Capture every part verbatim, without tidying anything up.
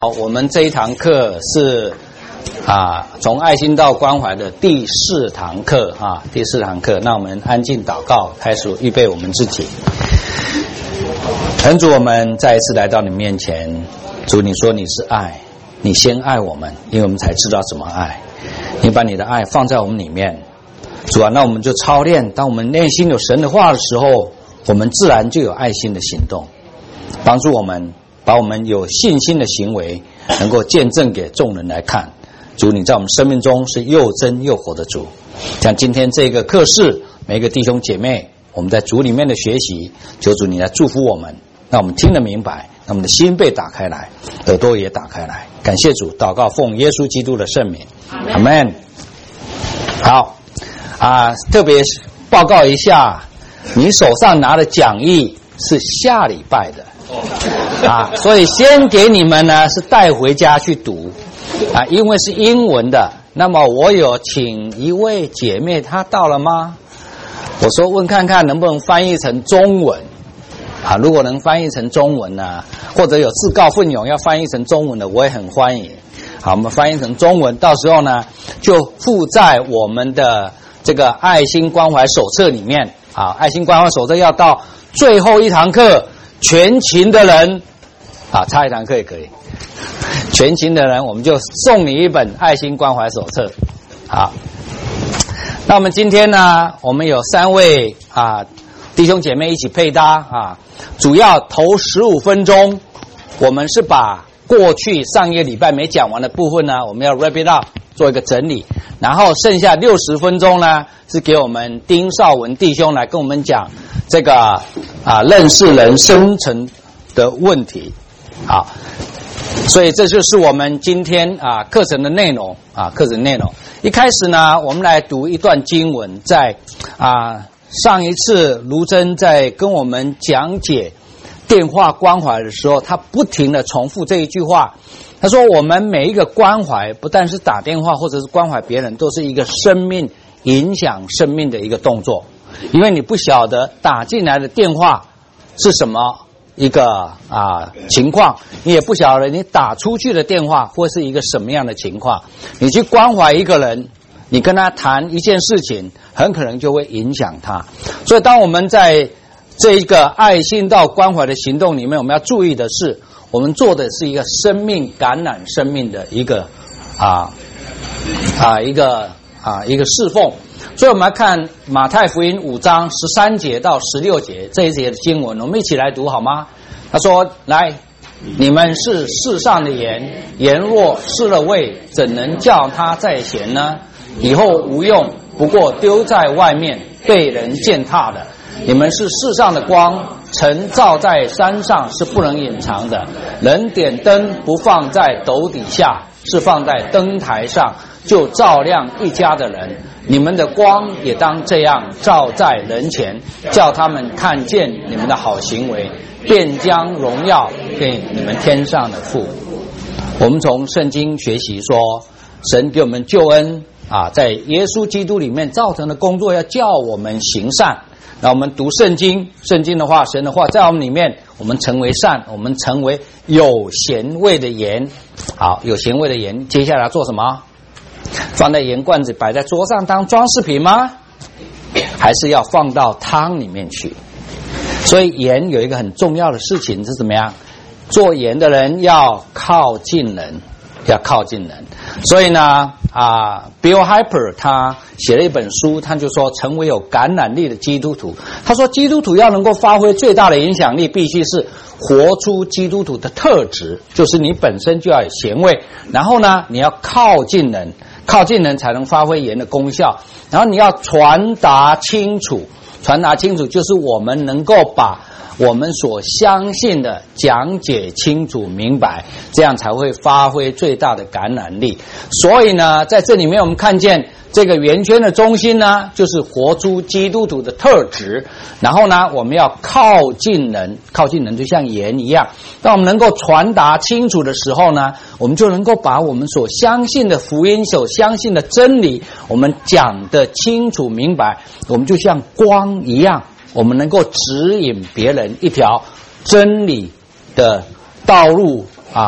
好，我们这一堂课是啊，从爱心到关怀的第四堂课啊，第四堂课。那我们安静祷告，开始预备我们自己。恩主，我们再一次来到你面前，主，你说你是爱，你先爱我们，因为我们才知道怎么爱。你把你的爱放在我们里面，主啊，那我们就操练。当我们内心有神的话的时候，我们自然就有爱心的行动，帮助我们。把我们有信心的行为能够见证给众人来看。主，你在我们生命中是又真又活的主。像今天这个课室，每一个弟兄姐妹，我们在主里面的学习，求主你来祝福我们，让我们听得明白，让我们的心被打开来，耳朵也打开来。感谢主，祷告奉耶稣基督的圣名，阿们。好啊，特别报告一下，你手上拿的讲义是下礼拜的啊，所以先给你们呢是带回家去读啊，因为是英文的。那么我有请一位姐妹，她到了吗？我说问看看能不能翻译成中文啊，如果能翻译成中文呢，或者有自告奋勇要翻译成中文的，我也很欢迎。好，我们翻译成中文，到时候呢就附在我们的这个爱心关怀手册里面啊。爱心关怀手册要到最后一堂课。全勤的人啊，差一堂课也可以。全勤的人，我们就送你一本爱心关怀手册。好，那我们今天呢，我们有三位啊弟兄姐妹一起配搭啊，主要头十五分钟，我们是把过去上一个礼拜没讲完的部分呢，我们要 wrap it up 做一个整理，然后剩下六十分钟呢，是给我们丁少文弟兄来跟我们讲这个啊认识人生存的问题。好，所以这就是我们今天啊课程的内容啊课程内容。一开始呢，我们来读一段经文，在啊上一次卢真在跟我们讲解电话关怀的时候，他不停地重复这一句话。他说我们每一个关怀，不但是打电话或者是关怀别人，都是一个生命影响生命的一个动作。因为你不晓得打进来的电话是什么一个啊情况，你也不晓得你打出去的电话会是一个什么样的情况。你去关怀一个人，你跟他谈一件事情，很可能就会影响他。所以当我们在这一个爱心到关怀的行动里面，我们要注意的是，我们做的是一个生命感染生命的一个啊啊一个啊一个侍奉。所以我们来看马太福音五章十三节到十六节这一节的经文，我们一起来读好吗？他说：来，你们是世上的盐，盐若失了味，怎能叫它再咸呢？以后无用，不过丢在外面，被人践踏的。你们是世上的光，晨照在山上是不能隐藏的。人点灯不放在斗底下，是放在灯台上，就照亮一家的人。你们的光也当这样照在人前，叫他们看见你们的好行为，便将荣耀给你们天上的父。我们从圣经学习说，神给我们救恩啊，在耶稣基督里面造成的工作，要叫我们行善。那我们读圣经，圣经的话，神的话在我们里面，我们成为善，我们成为有咸味的盐。好，有咸味的盐，接下来做什么？放在盐罐子摆在桌上当装饰品吗？还是要放到汤里面去？所以盐有一个很重要的事情是怎么样？做盐的人要靠近人，要靠近人。所以呢啊 Bill Hyper 他写了一本书，他就说成为有感染力的基督徒。他说基督徒要能够发挥最大的影响力，必须是活出基督徒的特质，就是你本身就要有咸味，然后呢你要靠近人，靠近人才能发挥盐的功效，然后你要传达清楚，传达清楚就是我们能够把我们所相信的讲解清楚明白，这样才会发挥最大的感染力。所以呢，在这里面我们看见这个圆圈的中心呢，就是活出基督徒的特质。然后呢，我们要靠近人，靠近人就像盐一样。当我们能够传达清楚的时候呢，我们就能够把我们所相信的福音、所相信的真理，我们讲得清楚明白，我们就像光一样。我们能够指引别人一条真理的道路啊，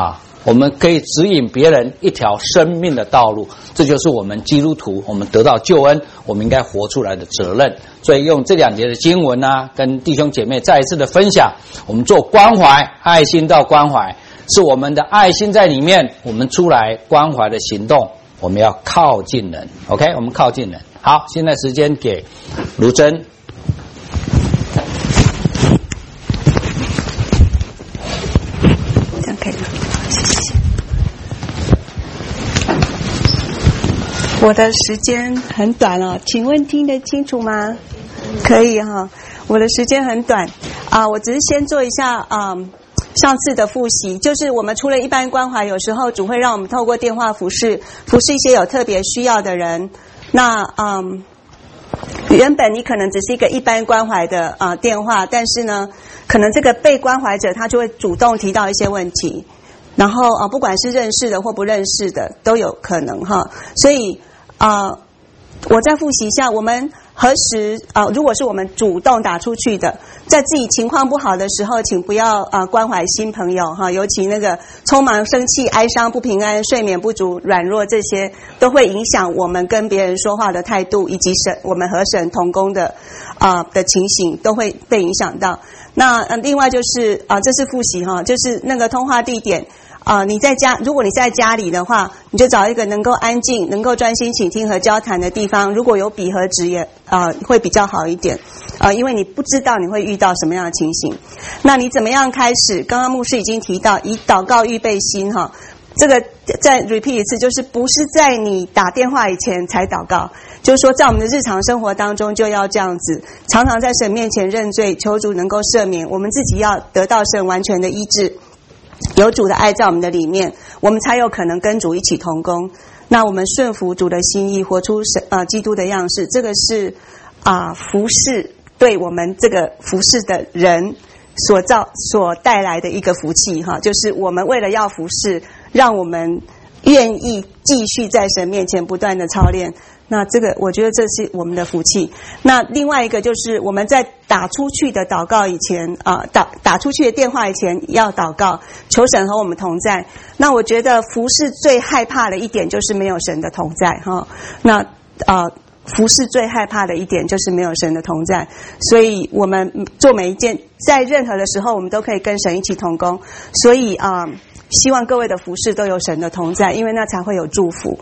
我们可以指引别人一条生命的道路，这就是我们基督徒我们得到救恩我们应该活出来的责任。所以用这两节的经文啊，跟弟兄姐妹再一次的分享，我们做关怀，爱心到关怀，是我们的爱心在里面，我们出来关怀的行动，我们要靠近人。 OK， 我们靠近人。好，现在时间给卢真。 这样可以吗？谢谢。我的时间很短哦，请问听得清楚吗？可以哈，我的时间很短啊，我只是先做一下啊、嗯、上次的复习，就是我们除了一般关怀，有时候主会让我们透过电话服侍服侍一些有特别需要的人。那嗯，原本你可能只是一个一般关怀的啊、呃、电话，但是呢，可能这个被关怀者他就会主动提到一些问题，然后啊、呃，不管是认识的或不认识的都有可能哈，所以啊、呃，我再复习一下，我们何时啊、呃，如果是我们主动打出去的，在自己情况不好的时候，请不要啊、呃、关怀新朋友哈，尤其那个匆忙、生气、哀伤、不平安、睡眠不足、软弱，这些都会影响我们跟别人说话的态度，以及神我们和神同工的啊、呃、的情形都会被影响到。那呃，另外就是啊、呃，这是复习哈，就是那个通话地点。啊、呃，你在家，如果你在家里的话，你就找一个能够安静、能够专心倾听和交谈的地方。如果有笔和纸也啊、呃，会比较好一点啊、呃，因为你不知道你会遇到什么样的情形。那你怎么样开始？刚刚牧师已经提到，以祷告预备心哈，这个再 repeat 一次，就是不是在你打电话以前才祷告，就是说在我们的日常生活当中就要这样子，常常在神面前认罪，求主能够赦免，我们自己要得到神完全的医治。有主的爱在我们的里面，我们才有可能跟主一起同工。那我们顺服主的心意，活出神呃基督的样式，这个是啊、呃、服侍对我们这个服侍的人所造所带来的一个福气哈，就是我们为了要服侍，让我们愿意继续在神面前不断的操练。那这个我觉得这是我们的福气。那另外一个就是我们在打出去的祷告以前啊、呃，打打出去的电话以前要祷告，求神和我们同在。那我觉得服侍最害怕的一点就是没有神的同在哈。那啊、呃，服侍最害怕的一点就是没有神的同在，所以我们做每一件，在任何的时候我们都可以跟神一起同工。所以啊、呃，希望各位的服侍都有神的同在，因为那才会有祝福。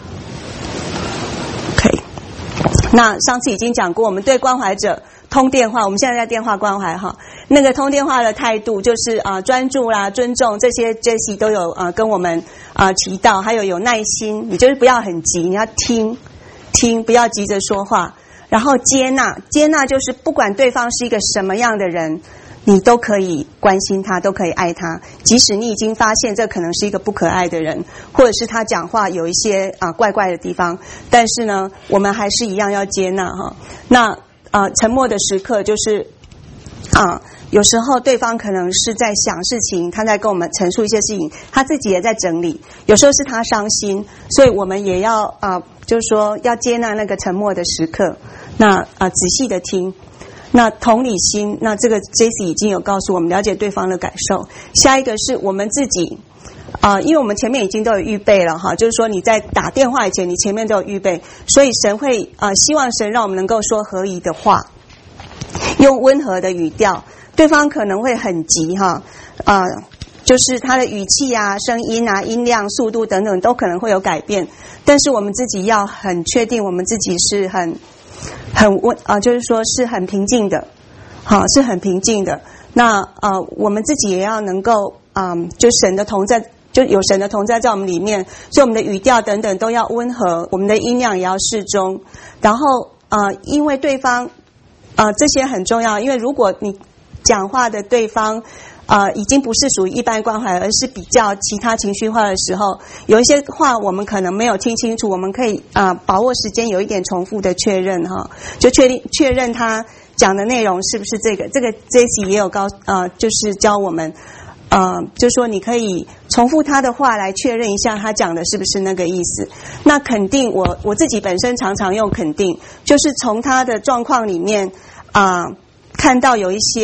那上次已经讲过，我们对关怀者通电话，我们现在在电话关怀哈，那个通电话的态度就是啊、呃、专注啦、尊重，这些 Jessie 都有啊、呃、跟我们啊、呃、提到，还有有耐心，你就是不要很急，你要听听，不要急着说话，然后接纳，接纳就是不管对方是一个什么样的人，你都可以关心他，都可以爱他，即使你已经发现这可能是一个不可爱的人，或者是他讲话有一些啊、呃、怪怪的地方，但是呢，我们还是一样要接纳哈。那啊、呃，沉默的时刻就是啊、呃，有时候对方可能是在想事情，他在跟我们陈述一些事情，他自己也在整理，有时候是他伤心，所以我们也要啊、呃，就是说要接纳那个沉默的时刻，那啊、呃、仔细的听。那同理心，那这个 Jessie 已经有告诉我们了解对方的感受。下一个是我们自己啊、呃，因为我们前面已经都有预备了哈，就是说你在打电话以前，你前面都有预备，所以神会啊、呃，希望神让我们能够说合宜的话，用温和的语调。对方可能会很急哈啊、呃，就是他的语气啊、声音啊、音量、速度等等都可能会有改变，但是我们自己要很确定，我们自己是很。很温啊、呃，就是说是很平静的，好，是很平静的。那呃，我们自己也要能够啊、呃，就神的同在，就有神的同在在我们里面，所以我们的语调等等都要温和，我们的音量也要适中。然后呃，因为对方啊、呃，这些很重要，因为如果你讲话的对方。呃，已经不是属于一般关怀，而是比较其他情绪化的时候，有一些话我们可能没有听清楚，我们可以啊、呃、把握时间有一点重复的确认哈，就确定确认他讲的内容是不是这个。这个 Jessie 也有告呃，就是教我们呃，就说你可以重复他的话来确认一下他讲的是不是那个意思。那肯定我我自己本身常常用肯定，就是从他的状况里面啊、呃、看到有一些。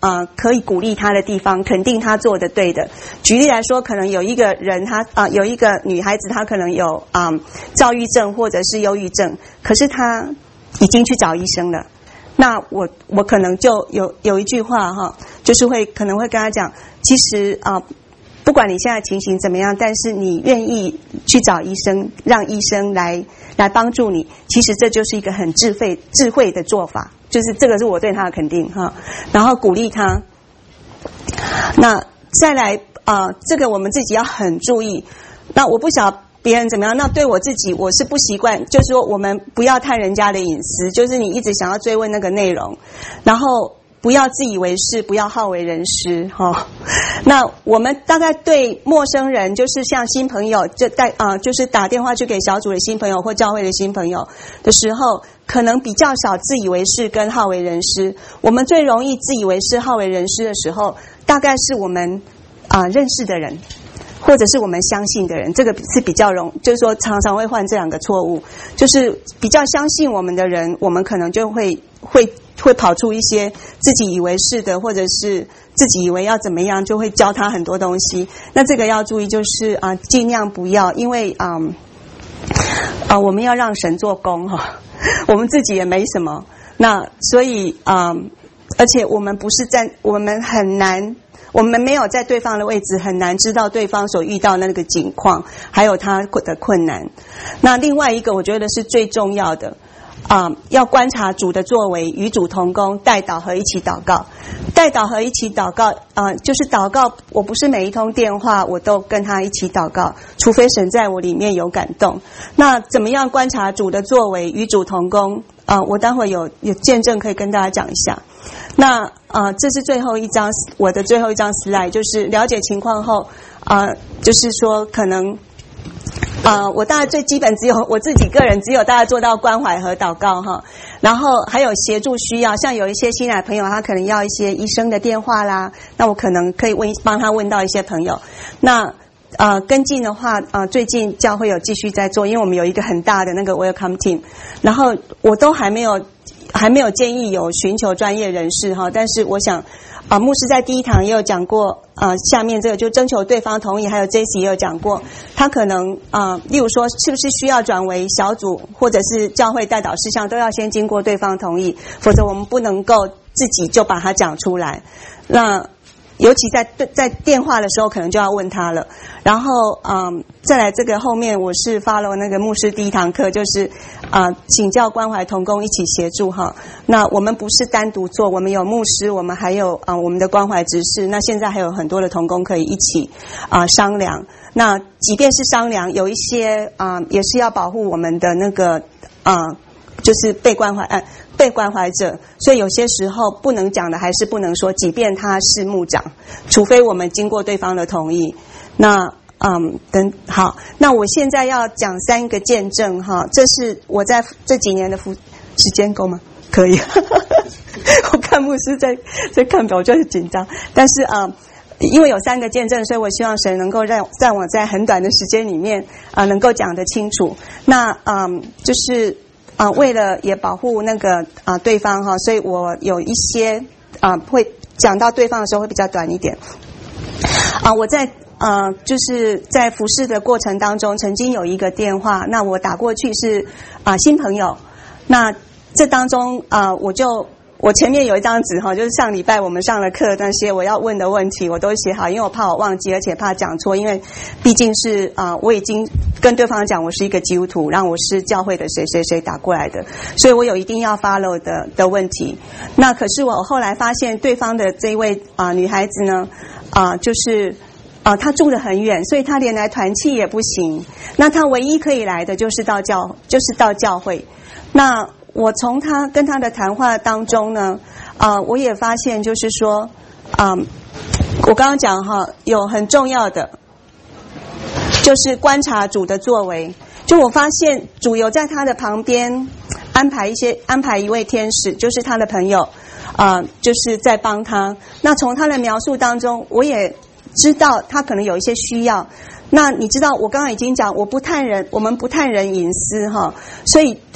啊、呃、可以鼓励他的地方，肯定他做的对的。举例来说，可能有一个人他啊、呃、有一个女孩子，她可能有啊、呃、躁郁症或者是忧郁症，可是她已经去找医生了。那我我可能就有有一句话哈，就是会可能会跟他讲，其实啊、呃，不管你现在情形怎么样，但是你愿意去找医生，让医生来来帮助你，其实这就是一个很智慧智慧的做法，就是这个是我对他的肯定哈，然后鼓励他。那再来啊、呃，这个我们自己要很注意。那我不晓得别人怎么样，那对我自己我是不习惯，就是说我们不要探人家的隐私，就是你一直想要追问那个内容，然后不要自以为是，不要好为人师哈、哦。那我们大概对陌生人，就是像新朋友，就带啊、呃，就是打电话去给小组的新朋友或教会的新朋友的时候，可能比较少自以为是跟好为人师。我们最容易自以为是、好为人师的时候，大概是我们啊、呃、认识的人。或者是我们相信的人，这个是比较容，就是说常常会犯这两个错误，就是比较相信我们的人，我们可能就会会会跑出一些自己以为是的，或者是自己以为要怎么样，就会教他很多东西。那这个要注意，就是啊，尽量不要，因为啊啊，我们要让神做工哈，我们自己也没什么，那所以啊，而且我们不是在，我们很难。我们没有在对方的位置，很难知道对方所遇到的那个境况，还有他的困难。那另外一个，我觉得是最重要的啊、呃，要观察主的作为，与主同工，代祷和一起祷告。代祷和一起祷告啊、呃，就是祷告。我不是每一通电话我都跟他一起祷告，除非神在我里面有感动。那怎么样观察主的作为，与主同工啊、呃？我待会有有见证可以跟大家讲一下。那啊、呃，这是最后一张我的最后一张 slide， 就是了解情况后啊、呃，就是说可能啊、呃，我大概最基本只有我自己个人只有大概做到关怀和祷告哈，然后还有协助需要，像有一些新来朋友他可能要一些医生的电话啦，那我可能可以问帮他问到一些朋友。那呃跟进的话呃最近教会有继续在做，因为我们有一个很大的那个 welcome team， 然后我都还没有。还没有建议有寻求专业人士哈，但是我想啊、呃，牧师在第一堂也有讲过啊、呃，下面这个就征求对方同意，还有 J C 也有讲过，他可能啊、呃，例如说是不是需要转为小组或者是教会代祷事项，都要先经过对方同意，否则我们不能够自己就把它讲出来。那尤其在在电话的时候，可能就要问他了。然后，嗯，再来这个后面，我是 follow 那个牧师第一堂课，就是啊、呃，请教关怀同工一起协助哈。那我们不是单独做，我们有牧师，我们还有啊、呃、我们的关怀执事。那现在还有很多的同工可以一起啊、呃、商量。那即便是商量，有一些啊、呃、也是要保护我们的那个啊。呃就是被关怀，呃，被关怀者，所以有些时候不能讲的还是不能说，即便他是牧长，除非我们经过对方的同意。那，嗯，等好，那我现在要讲三个见证哈，这是我在这几年的服，时间够吗？可以，我看牧师在在看表，我就很紧张，但是啊。嗯因为有三个见证，所以我希望神能够让让我在很短的时间里面啊、呃，能够讲得清楚。那嗯，就是啊、呃，为了也保护那个啊、呃、对方哈，所以我有一些啊、呃、会讲到对方的时候会比较短一点。啊、呃，我在呃就是在服侍的过程当中，曾经有一个电话，那我打过去是啊、呃、新朋友，那这当中啊、呃、我就。我前面有一张纸哈，就是上礼拜我们上了课那些我要问的问题我都写好，因为我怕我忘记，而且怕讲错，因为毕竟是啊、呃，我已经跟对方讲我是一个基督徒，让我是教会的谁谁谁打过来的，所以我有一定要 follow 的的问题。那可是我后来发现对方的这一位啊、呃、女孩子呢啊、呃、就是啊、呃、她住得很远，所以她连来团契也不行。那她唯一可以来的就是到教就是到教会。那我从他跟他的谈话当中呢，啊、呃，我也发现就是说，啊、呃，我刚刚讲哈，有很重要的，就是观察主的作为。就我发现主有在他的旁边安排一些安排一位天使，就是他的朋友，啊、呃，就是在帮他。那从他的描述当中，我也知道他可能有一些需要。那你知道，我刚刚已经讲，我不探人，我们不探人隐私哈，所以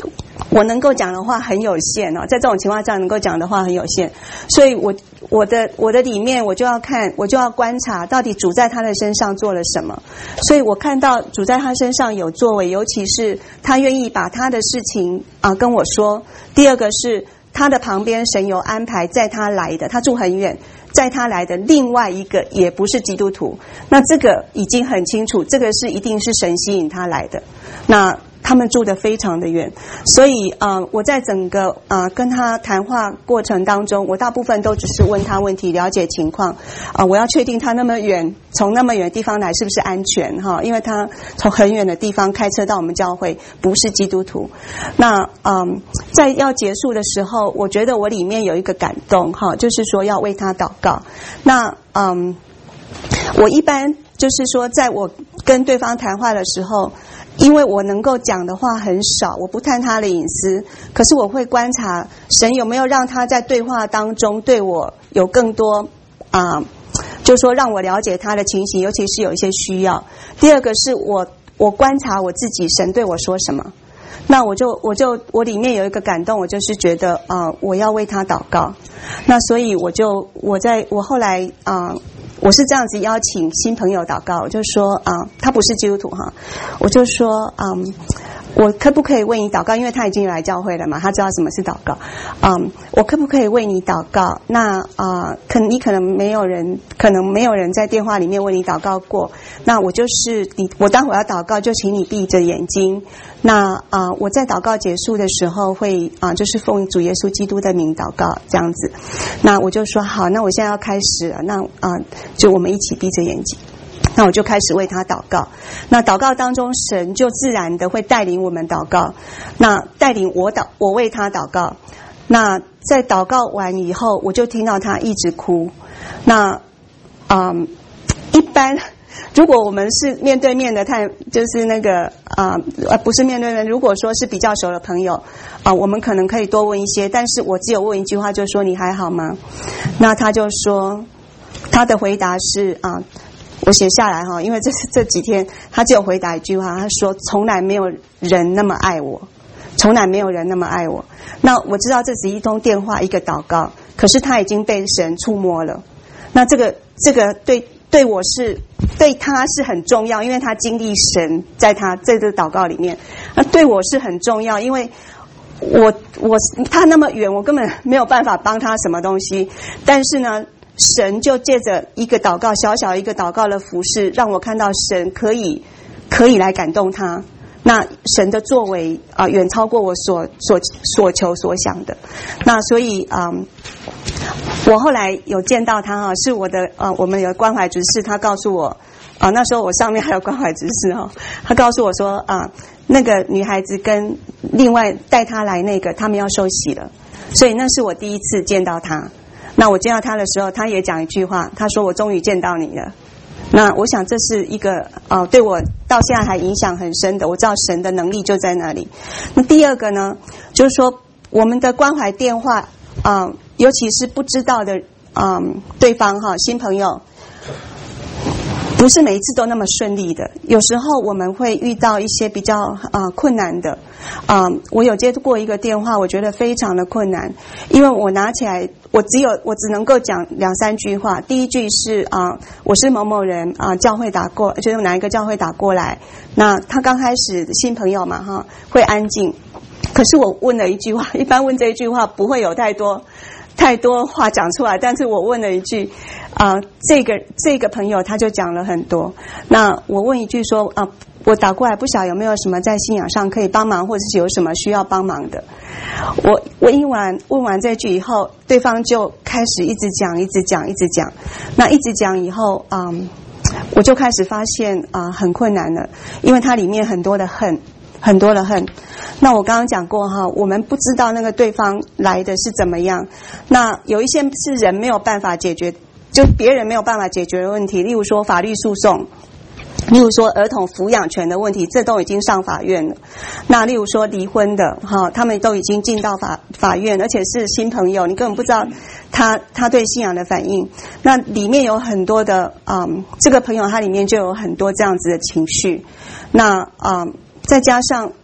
我能够讲的话很有限哦，在这种情况下能够讲的话很有限，所以我我的我的里面我就要看，我就要观察到底主在他的身上做了什么。所以我看到主在他身上有作为，尤其是他愿意把他的事情啊、呃、跟我说。第二个是他的旁边神有安排在他来的，他住很远，在他来的另外一个也不是基督徒，那这个已经很清楚，这个是一定是神吸引他来的。那他们住得非常的远，所以呃，我在整个呃跟他谈话过程当中，我大部分都只是问他问题，了解情况啊、呃，我要确定他那么远，从那么远的地方来是不是安全哈？因为他从很远的地方开车到我们教会，不是基督徒。那嗯、呃，在要结束的时候，我觉得我里面有一个感动哈，就是说要为他祷告。那嗯，我一般就是说，在我跟对方谈话的时候。因为我能够讲的话很少，我不探他的隐私，可是我会观察神有没有让他在对话当中对我有更多啊、呃，就是说让我了解他的情形，尤其是有一些需要。第二个是我我观察我自己，神对我说什么，那我就我就我里面有一个感动，我就是觉得啊、呃，我要为他祷告。那所以我就我在我后来啊。呃我是这样子邀请新朋友祷告，我就说啊、呃，他不是基督徒哈，我就说嗯，我可不可以为你祷告？因为他已经来教会了嘛，他知道什么是祷告。嗯，我可不可以为你祷告？那啊、呃，可你可能没有人，可能没有人在电话里面为你祷告过。那我就是你，我待会要祷告，就请你闭着眼睛。那啊、呃，我在祷告结束的时候会啊、呃，就是奉主耶稣基督的名祷告这样子。那我就说好，那我现在要开始了。那啊、呃，就我们一起闭着眼睛。那我就开始为他祷告。那祷告当中，神就自然的会带领我们祷告。那带领我祷，我为他祷告。那在祷告完以后，我就听到他一直哭。那嗯，一般如果我们是面对面的看，就是那个啊呃不是面对面，如果说是比较熟的朋友啊、呃，我们可能可以多问一些。但是我只有问一句话，就说你还好吗？那他就说，他的回答是啊。呃我写下来哈，因为这是这几天他只有回答一句话，他说从来没有人那么爱我，从来没有人那么爱我。那我知道这只一通电话一个祷告，可是他已经被神触摸了。那这个这个对对我是对他是很重要，因为他经历神在他这个祷告里面。那对我是很重要，因为我我他那么远，我根本没有办法帮他什么东西，但是呢。神就借着一个祷告，小小一个祷告的服事，让我看到神可以可以来感动他。那神的作为啊、呃，远超过我所所所求所想的。那所以啊、嗯，我后来有见到他哈，是我的呃，我们有关怀执事，他告诉我啊、呃，那时候我上面还有关怀执事哈，他告诉我说啊、呃，那个女孩子跟另外带他来那个，他们要受洗了，所以那是我第一次见到他。那我见到他的时候，他也讲一句话，他说我终于见到你了。那我想这是一个呃对我到现在还影响很深的，我知道神的能力就在那里。那第二个呢，就是说我们的关怀电话啊、呃，尤其是不知道的嗯、呃、对方哈新朋友，不是每一次都那么顺利的，有时候我们会遇到一些比较啊、呃、困难的。啊、呃，我有接过一个电话，我觉得非常的困难，因为我拿起来，我只有我只能够讲两三句话。第一句是啊、呃，我是某某人啊、呃，教会打过，就是哪一个教会打过来。那他刚开始新朋友嘛哈，会安静。可是我问了一句话，一般问这一句话不会有太多太多话讲出来，但是我问了一句啊、呃，这个这个朋友他就讲了很多。那我问一句说啊。呃我打过来，不晓得有没有什么在信仰上可以帮忙，或者是有什么需要帮忙的。我我问完问完这句以后，对方就开始一直讲，一直讲，一直讲。那一直讲以后，嗯，我就开始发现啊、呃，很困难了，因为它里面很多的恨，很多的恨。那我刚刚讲过哈，我们不知道那个对方来的是怎么样。那有一些是人没有办法解决，就别人没有办法解决的问题，例如说法律诉讼。例如说儿童抚养权的问题，这都已经上法院了。那例如说离婚的哈，他们都已经进到法法院，而且是新朋友，你根本不知道他他对信仰的反应。那里面有很多的嗯，这个朋友他里面就有很多这样子的情绪。那嗯，再加上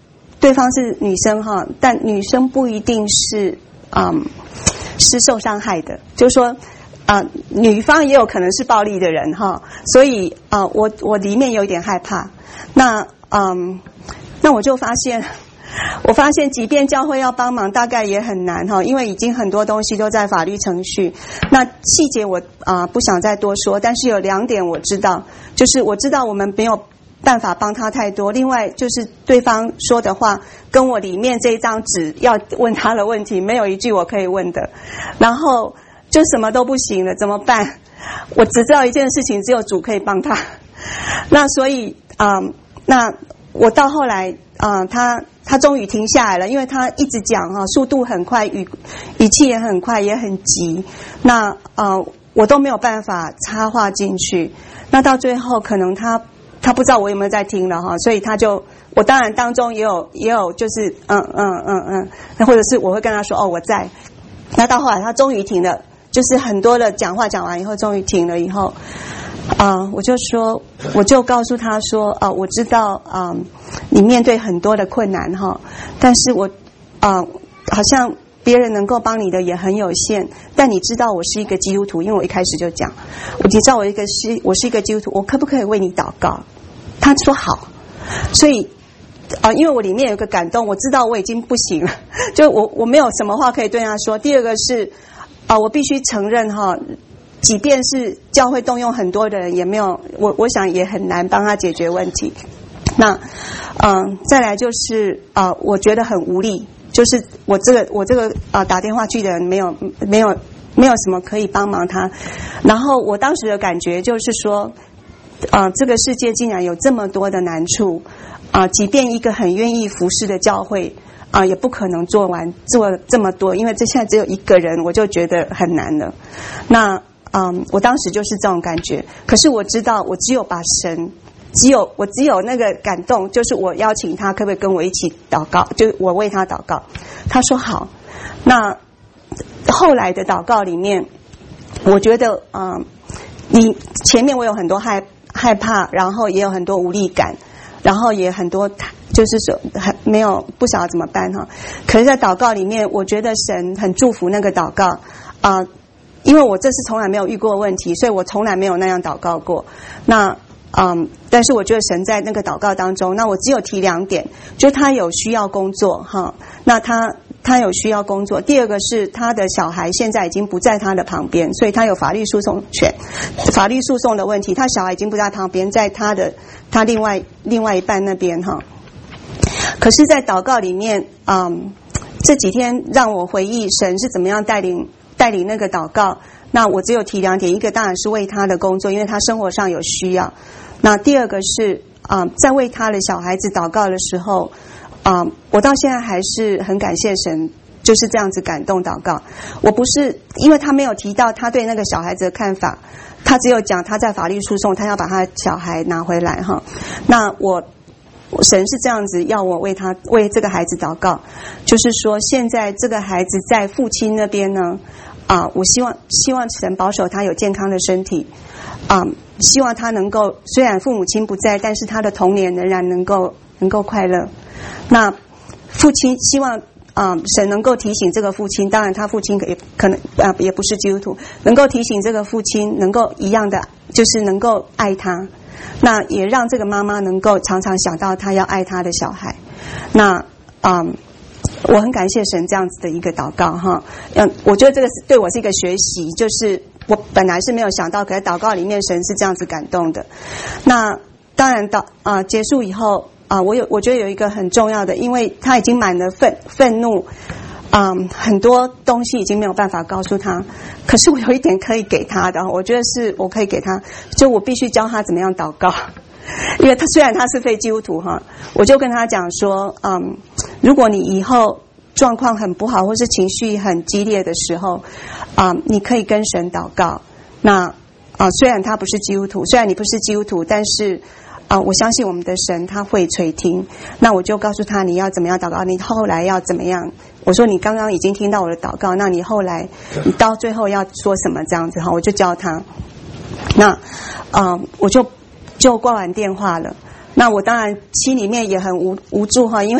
对方是女生哈，但女生不一定是嗯是受伤害的，就是说啊、呃，女方也有可能是暴力的人哈，所以啊、呃，我我里面有一点害怕。那嗯，那我就发现。我发现即便教会要帮忙大概也很难哈，因为已经很多东西都在法律程序。那细节我啊、呃、不想再多说，但是有两点我知道，就是我知道我们没有办法帮他太多，另外就是对方说的话跟我里面这一张纸要问他的问题没有一句我可以问的，然后就什么都不行了，怎么办？我只知道一件事情，只有主可以帮他。那所以啊、呃，那我到后来啊、呃，他他终于停下来了，因为他一直讲哈，速度很快，语语气也很快，也很急。那呃，我都没有办法插话进去。那到最后，可能他他不知道我有没有在听了哈，所以他就我当然当中也有也有就是嗯嗯嗯嗯，那或者是我会跟他说哦我在。那到后来他终于停了，就是很多的讲话讲完以后，终于停了以后。啊、呃，我就说，我就告诉他说，啊、呃，我知道啊、呃，你面对很多的困难哈，但是我啊、呃，好像别人能够帮你的也很有限，但你知道我是一个基督徒，因为我一开始就讲，我你知道我一个是我是一个基督徒，我可不可以为你祷告？他说好，所以啊、呃，因为我里面有个感动，我知道我已经不行了，就我我没有什么话可以对他说。第二个是啊、呃，我必须承认哈。即便是教会动用很多的人，也没有我，我想也很难帮他解决问题。那，嗯、呃，再来就是啊、呃，我觉得很无力，就是我这个我这个啊、呃、打电话去的人没有没有没有什么可以帮忙他。然后我当时的感觉就是说，啊、呃，这个世界竟然有这么多的难处啊、呃，即便一个很愿意服侍的教会啊、呃，也不可能做完做这么多，因为这现在只有一个人，我就觉得很难了。那。嗯，我当时就是这种感觉，可是我知道，我只有把神，只有我只有那个感动，就是我邀请他，可不可以跟我一起祷告？就我为他祷告，他说好。那后来的祷告里面，我觉得，嗯，你前面我有很多害害怕，然后也有很多无力感，然后也很多就是说很没有不晓得怎么办哈。可是，在祷告里面，我觉得神很祝福那个祷告啊。呃因为我这是从来没有遇过问题，所以我从来没有那样祷告过。那嗯，但是我觉得神在那个祷告当中，那我只有提两点，就他有需要工作哈，那他他有需要工作。第二个是他的小孩现在已经不在他的旁边，所以他有法律诉讼权，法律诉讼的问题，他小孩已经不在旁边，在他的他另外另外一半那边哈。可是，在祷告里面，嗯，这几天让我回忆神是怎么样带领。带领那个祷告，那我只有提两点，一个当然是为他的工作，因为他生活上有需要。那第二个是啊、呃，在为他的小孩子祷告的时候，啊、呃，我到现在还是很感谢神，就是这样子感动祷告。我不是因为他没有提到他对那个小孩子的看法，他只有讲他在法律诉讼，他要把他小孩拿回来哈。那我。神是这样子要我为他为这个孩子祷告，就是说现在这个孩子在父亲那边呢，啊，我希望希望神保守他有健康的身体，啊，希望他能够虽然父母亲不在，但是他的童年仍然能够能够快乐。那父亲希望啊，神能够提醒这个父亲，当然他父亲也可能啊也不是基督徒，能够提醒这个父亲能够一样的，就是能够爱他。那也让这个妈妈能够常常想到她要爱她的小孩。那嗯，我很感谢神这样子的一个祷告哈。嗯，我觉得这个是对我是一个学习，就是我本来是没有想到，可是祷告里面神是这样子感动的。那当然祷啊、呃、结束以后啊、呃，我有我觉得有一个很重要的，因为他已经满了愤愤怒。嗯，很多东西已经没有办法告诉他，可是我有一点可以给他的，我觉得是我可以给他，就我必须教他怎么样祷告，因为他虽然他是非基督徒哈，我就跟他讲说，嗯，如果你以后状况很不好，或是情绪很激烈的时候，啊、嗯，你可以跟神祷告。那啊、呃，虽然他不是基督徒，虽然你不是基督徒，但是。啊、呃，我相信我们的神他会垂听。那我就告诉他你要怎么样祷告，你后来要怎么样。我说你刚刚已经听到我的祷告，那你后来你到最后要说什么这样子哈，我就教他。那啊、呃，我就就挂完电话了。那我当然心里面也很无无助哈，因为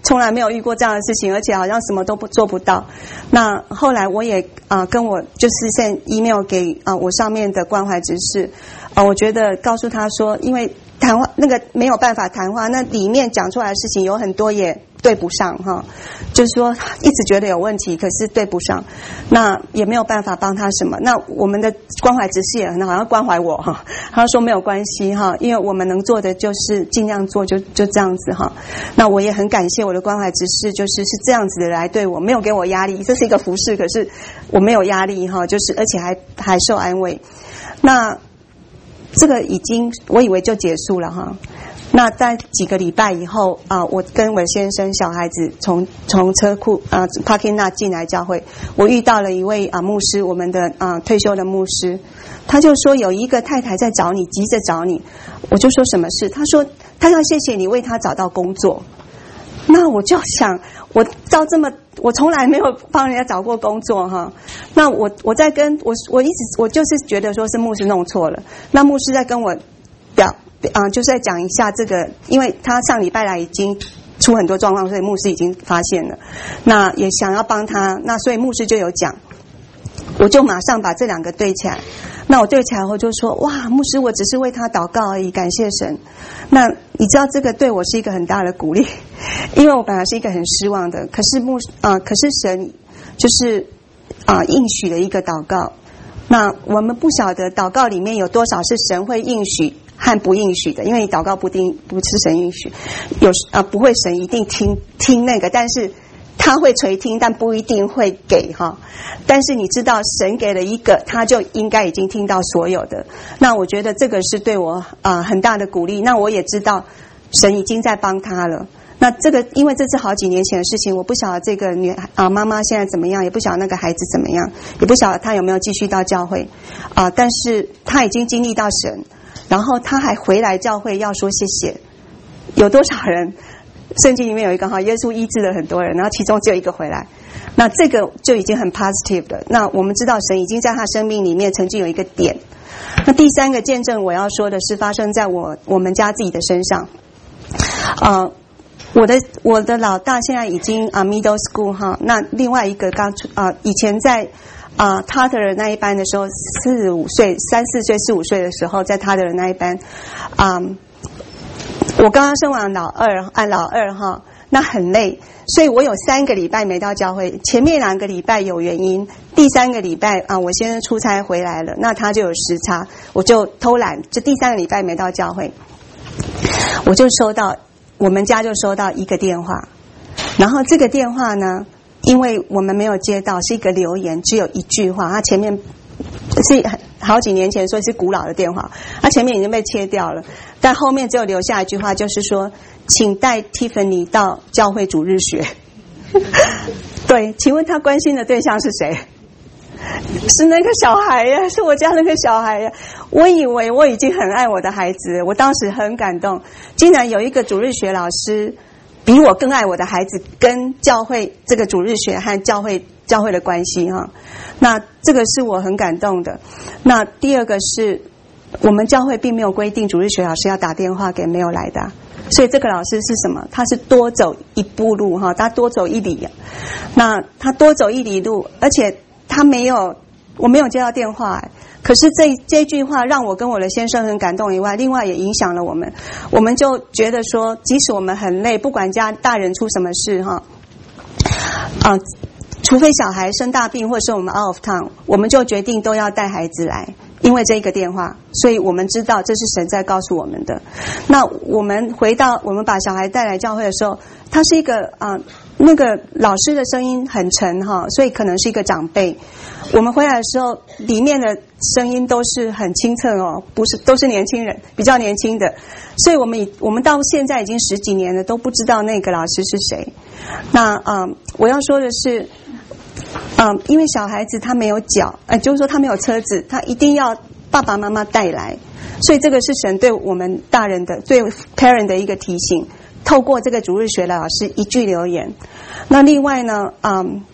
从来没有遇过这样的事情，而且好像什么都不做不到。那后来我也啊、呃、跟我就是 send email 给啊、呃、我上面的关怀执事，啊、呃、我觉得告诉他说，因为谈话那个没有办法谈话，那里面讲出来的事情有很多也对不上哈，就是说一直觉得有问题，可是对不上，那也没有办法帮他什么。那我们的关怀执事也很好，要关怀我哈，他说没有关系哈，因为我们能做的就是尽量做，就就这样子哈。那我也很感谢我的关怀执事，就是是这样子的来对我，没有给我压力，这是一个服事，可是我没有压力哈，就是而且还还受安慰。那这个已经我以为就结束了哈。那在几个礼拜以后啊、呃，我跟我先生小孩子从从车库啊、呃、parking lot 进来教会，我遇到了一位啊、呃、牧师，我们的啊、呃、退休的牧师，他就说有一个太太在找你，急着找你。我就说什么事？他说他要谢谢你为他找到工作。那我就想，我到这么，我从来没有帮人家找过工作哈。那我我在跟我我一直我就是觉得说是牧师弄错了。那牧师在跟我表啊、呃，就是在讲一下这个，因为他上礼拜来已经出很多状况，所以牧师已经发现了。那也想要帮他，那所以牧师就有讲，我就马上把这两个对起来。那我对起来后就说，哇，牧师，我只是为他祷告而已，感谢神。那你知道这个对我是一个很大的鼓励，因为我本来是一个很失望的，可是牧啊、呃，可是神就是啊、呃、应许的一个祷告。那我们不晓得祷告里面有多少是神会应许和不应许的，因为祷告不定不是神应许，有啊、呃、不会神一定听听那个，但是他会垂听，但不一定会给哈。但是你知道，神给了一个，他就应该已经听到所有的。那我觉得这个是对我啊、呃、很大的鼓励。那我也知道，神已经在帮他了。那这个，因为这是好几年前的事情，我不晓得这个女啊妈妈现在怎么样，也不晓得那个孩子怎么样，也不晓得她有没有继续到教会啊、呃。但是她已经经历到神，然后她还回来教会要说谢谢。有多少人？圣经里面有一个哈，耶稣医治了很多人，然后其中只有一个回来，那这个就已经很 positive 的。那我们知道神已经在他生命里面曾经有一个点。那第三个见证我要说的是发生在我我们家自己的身上。呃，我的我的老大现在已经啊、uh, middle school 哈，那另外一个刚啊、呃、以前在啊他的人那一班的时候，四五岁三四岁四五岁的时候，在他的人那一班啊。呃我刚刚生完老二，按老二哈，那很累，所以我有三个礼拜没到教会。前面两个礼拜有原因，第三个礼拜啊，我先生出差回来了，那他就有时差，我就偷懒，就第三个礼拜没到教会，我就收到我们家就收到一个电话，然后这个电话呢，因为我们没有接到，是一个留言，只有一句话，他前面是好几年前说是古老的电话，他前面已经被切掉了，但后面只有留下一句话，就是说请带 Tiffany 到教会主日学。对，请问他关心的对象是谁？是那个小孩呀，是我家那个小孩呀。我以为我已经很爱我的孩子，我当时很感动，竟然有一个主日学老师比我更爱我的孩子，跟教会这个主日学和教会教会的关系哈。那这个是我很感动的。那第二个是我们教会并没有规定主日学老师要打电话给没有来的，所以这个老师是什么？他是多走一步路哈，他多走一里。那他多走一里路，而且他没有，我没有接到电话，可是这这句话让我跟我的先生很感动以外，另外也影响了我们。我们就觉得说，即使我们很累，不管家大人出什么事哈，啊、呃，除非小孩生大病或是我们 out of town， 我们就决定都要带孩子来。因为这一个电话，所以我们知道这是神在告诉我们的。那我们回到我们把小孩带来教会的时候，他是一个啊、呃，那个老师的声音很沉哈，所以可能是一个长辈。我们回来的时候，里面的声音都是很清澈哦，不是都是年轻人，比较年轻的。所以我们我们到现在已经十几年了，都不知道那个老师是谁。那啊、呃，我要说的是。嗯，因为小孩子他没有脚，呃，就是说他没有车子，他一定要爸爸妈妈带来，所以这个是神对我们大人的、对 parent 的一个提醒。透过这个主日学的老师一句留言，那另外呢，嗯，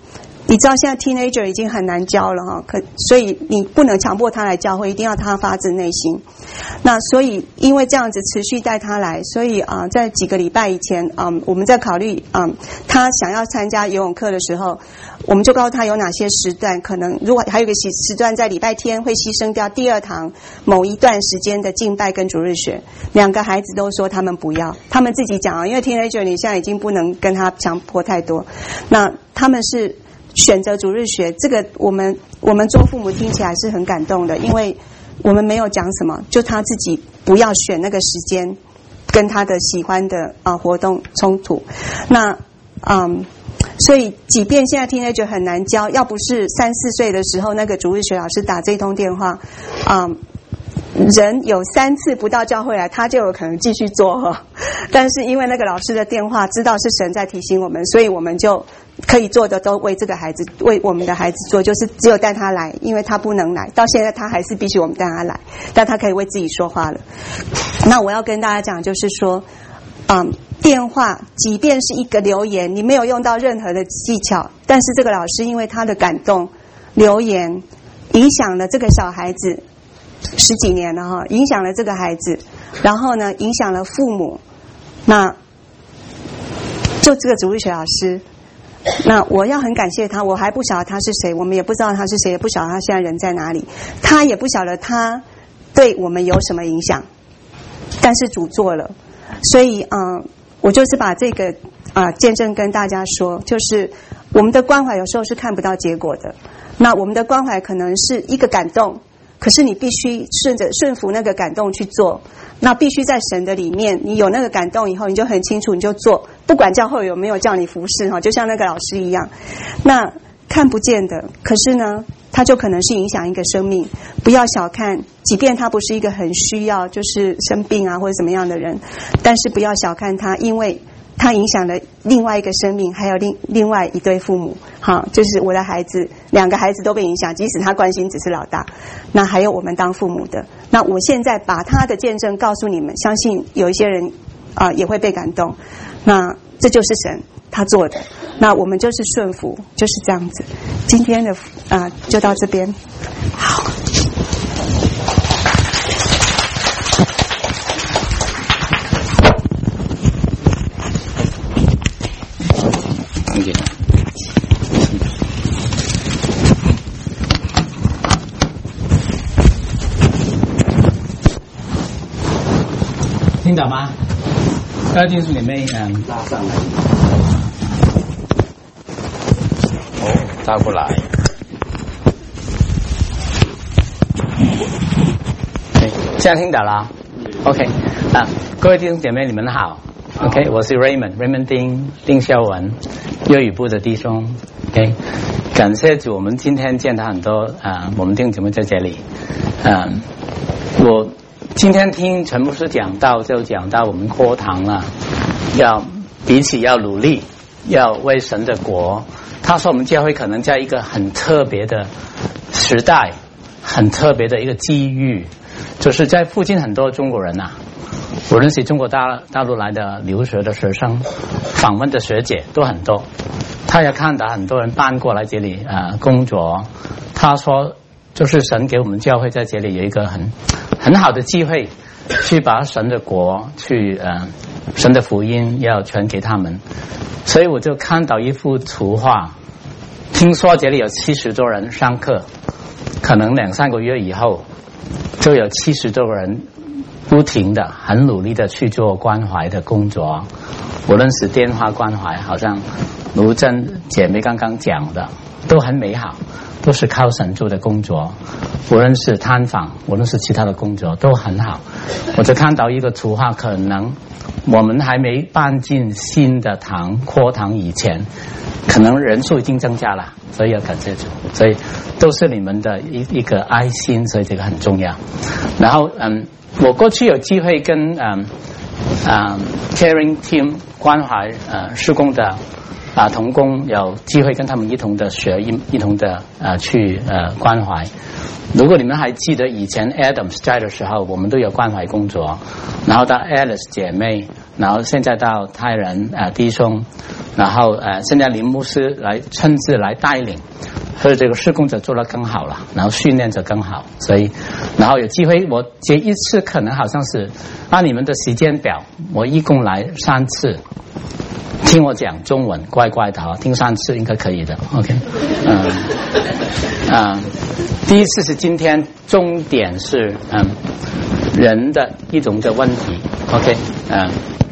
你知道现在 teenager 已经很难教了哈，可所以你不能强迫他来教会，一定要他发自内心。那所以因为这样子持续带他来，所以啊、呃，在几个礼拜以前，嗯，我们在考虑，嗯，他想要参加游泳课的时候，我们就告诉他有哪些时段可能，如果还有一个时时段在礼拜天会牺牲掉第二堂某一段时间的敬拜跟主日学，两个孩子都说他们不要，他们自己讲啊，因为 teenager 你现在已经不能跟他强迫太多，那他们是选择主日学，这个我们我们做父母听起来是很感动的，因为我们没有讲什么，就他自己不要选那个时间跟他的喜欢的啊、呃、活动冲突。那嗯，所以即便现在 teenager 很难教，要不是三四岁的时候那个主日学老师打这通电话，嗯，人有三次不到教会来，他就有可能继续做哈。但是因为那个老师的电话知道是神在提醒我们，所以我们就可以做的都为这个孩子，为我们的孩子做，就是只有带他来，因为他不能来，到现在他还是必须我们带他来，但他可以为自己说话了。那我要跟大家讲，就是说，嗯，电话即便是一个留言，你没有用到任何的技巧，但是这个老师因为他的感动留言，影响了这个小孩子十几年了哈，影响了这个孩子，然后呢，影响了父母，那就这个主日学老师。那我要很感谢他，我还不晓得他是谁，我们也不知道他是谁，也不晓得他现在人在哪里，他也不晓得他对我们有什么影响，但是主做了，所以嗯、呃，我就是把这个啊、呃、见证跟大家说，就是我们的关怀有时候是看不到结果的，那我们的关怀可能是一个感动，可是你必须顺着顺服那个感动去做，那必须在神的里面，你有那个感动以后，你就很清楚，你就做，不管教会有没有叫你服侍哈，就像那个老师一样，那看不见的，可是呢，它就可能是影响一个生命。不要小看，即便他不是一个很需要就是生病啊或者怎么样的人，但是不要小看他，因为他影响了另外一个生命，还有另另外一对父母，哈，就是我的孩子，两个孩子都被影响，即使他关心只是老大，那还有我们当父母的。那我现在把他的见证告诉你们，相信有一些人啊、呃、也会被感动。那这就是神他做的，那我们就是顺服，就是这样子。今天的啊、呃、就到这边，好。 听到吗？在电视里面嗯拉上来，哦，拉过来。OK， 现在听到了 ？OK， 啊，各位弟兄姐妹，你们好。OK， 我是 Raymond，Raymond 丁丁孝文，粤语部的弟兄。OK， 感谢主，我们今天见到很多啊，我们弟兄姐妹在这里。嗯，我。今天听陈牧师讲到，就讲到我们课堂啊，要彼此要努力，要为神的国。他说我们教会可能在一个很特别的时代，很特别的一个机遇，就是在附近很多中国人啊，无论是中国大大陆来的留学的学生，访问的学姐都很多。他也看到很多人搬过来这里啊、呃、工作。他说，就是神给我们教会在这里有一个很。很好的机会，去把神的国，去呃神的福音要传给他们。所以我就看到一幅图画，听说这里有七十多人上课，可能两三个月以后，就有七十多个人不停的、很努力的去做关怀的工作，无论是电话关怀，好像卢珍姐妹刚刚讲的，都很美好。都是靠神做的工作，无论是探访，无论是其他的工作都很好。我就看到一个图画，可能我们还没搬进新的堂课堂以前，可能人数已经增加了，所以要感谢主。所以都是你们的一一个爱心，所以这个很重要。然后嗯，我过去有机会跟嗯嗯 Caring Team 关怀呃事工的。啊，同工有机会跟他们一同的学，一一同的呃去呃关怀。如果你们还记得以前 Adams 在的时候，我们都有关怀工作，然后到 Alice 姐妹然后现在到泰人呃弟兄，然后呃现在林牧师来亲自来带领，所以这个事工者做得更好了，然后训练者更好，所以然后有机会我这一次可能好像是按你们的时间表，我一共来三次。听我讲中文，乖乖的哈，听三次应该可以的 ，OK， 嗯，啊、嗯，第一次是今天，重点是嗯人的一种的问题 ，OK， 嗯，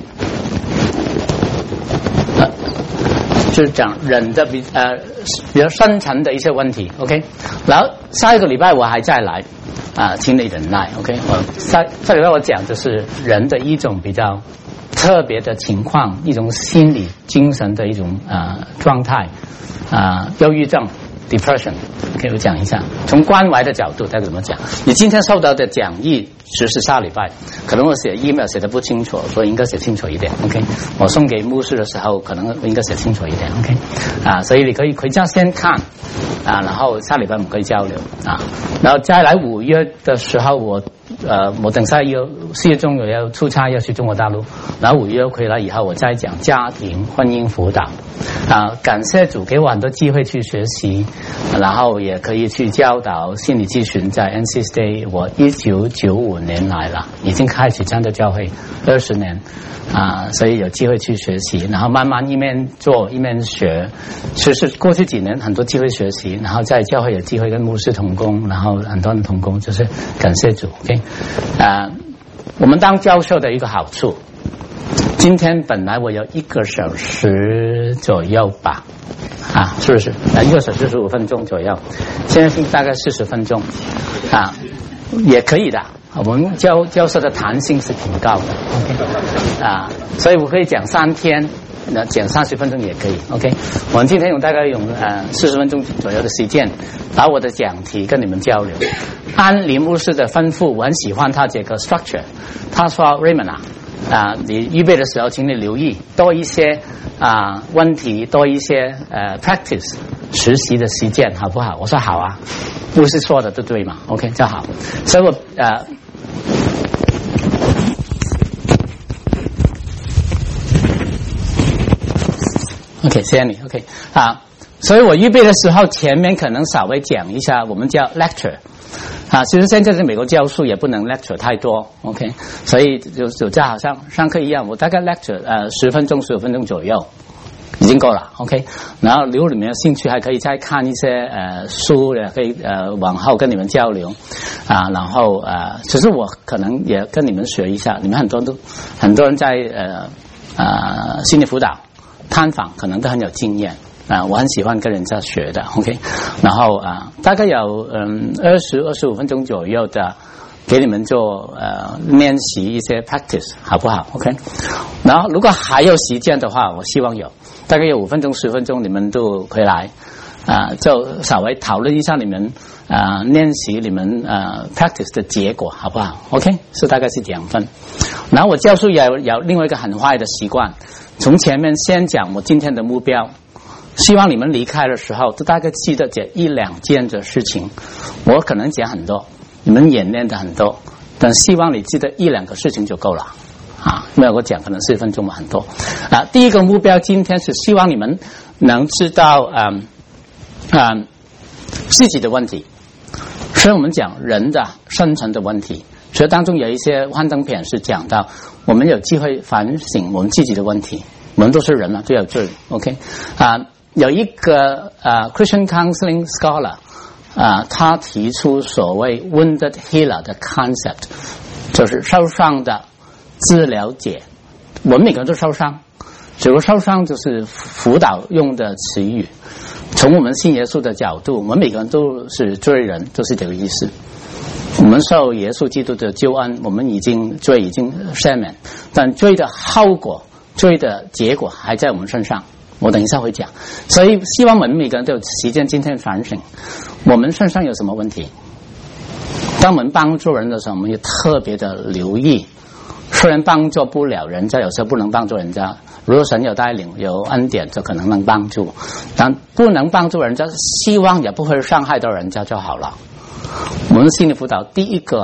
呃，就是讲人的比呃比较深层的一些问题 ，OK， 然后下一个礼拜我还再来啊，请你忍耐 ，OK， 我下下礼拜我讲的是人的一种比较。特别的情况，一种心理精神的一种呃状态啊，忧郁症 depression 可以我讲一下，从关怀的角度该怎么讲。你今天收到的讲义只是下礼拜，可能我写 email 写得不清楚，所以应该写清楚一点 OK， 我送给牧师的时候可能应该写清楚一点 OK， 啊，所以你可以回家先看啊，然后下礼拜我们可以交流啊，然后再来五月的时候我呃，我等下要四月中有要出差要去中国大陆，然后五月回来以后我再讲家庭婚姻辅导啊，感谢主给我很多机会去学习，然后也可以去教导心理咨询，在 N C State 我一九九五年来了，已经开始参加教会二十年啊，所以有机会去学习，然后慢慢一面做一面学，其实过去几年很多机会学习，然后在教会有机会跟牧师同工，然后很多人同工，就是感谢主 OK。啊，我们当教授的一个好处，今天本来我有一个小时左右吧，啊，是不是？啊，一个小时十五分钟左右，现在是大概四十分钟，啊，也可以的。我们教教授的弹性是挺高的 ，OK， 啊，所以我可以讲三天。那讲三十分钟也可以 ，OK。我们今天用大概用呃四十分钟左右的时间，把我的讲题跟你们交流。按林牧师的吩咐，我很喜欢他这个 structure。他说 Raymond 啊，啊，你预备的时候，请你留意多一些啊问题，多一些呃 practice 实习的实践，好不好？我说好啊，牧师说的都对嘛 ，OK 就好。所以我呃。OK， 谢谢你。OK， 啊，所以我预备的时候，前面可能稍微讲一下，我们叫 lecture， 啊，其实现在在美国教书也不能 lecture 太多 ，OK， 所以就就就好像上课一样，我大概 lecture 呃十分钟、十五分钟左右，已经够了 ，OK。然后如果你们有兴趣，还可以再看一些呃书，也可以呃往后跟你们交流，啊，然后呃，其实我可能也跟你们学一下，你们很多都很多人在呃呃心理辅导。探访可能都很有经验啊，我很喜欢跟人家学的 ，OK。然后啊，大概有嗯二十二十五分钟左右的，给你们做呃练习一些 practice， 好不好 ？OK。然后如果还有时间的话，我希望有大概有五分钟十分钟，你们都回来啊，就稍微讨论一下你们啊练习你们呃 practice 的结果，好不好 ？OK， 是大概是两分。然后我教书也有有另外一个很坏的习惯。从前面先讲我今天的目标，希望你们离开的时候都大概记得这一两件的事情。我可能讲很多，你们演练的很多，但希望你记得一两个事情就够了啊。因为我讲可能四分钟嘛，很多啊。第一个目标今天是希望你们能知道嗯嗯自己的问题，所以我们讲人的深层的问题。所以当中有一些幻灯片是讲到我们有机会反省我们自己的问题，我们都是人嘛，都有罪 ，OK 啊，有一个啊 Christian Counseling Scholar 啊，他提出所谓 Wounded Healer 的 concept， 就是受伤的治疗者。我们每个人都受伤，只不过受伤就是辅导用的词语。从我们信耶稣的角度，我们每个人都是罪人，都是这个意思。我们受耶稣基督的救恩，我们已经罪已经赦免，但罪的后果、罪的结果还在我们身上。我等一下会讲，所以希望我们每个人都有时间今天反省，我们身上有什么问题。当我们帮助人的时候，我们也特别的留意。虽然帮助不了人家，有时候不能帮助人家，如果神有带领、有恩典，就可能能帮助。但不能帮助人家，希望也不会伤害到人家就好了。我们心理辅导第一个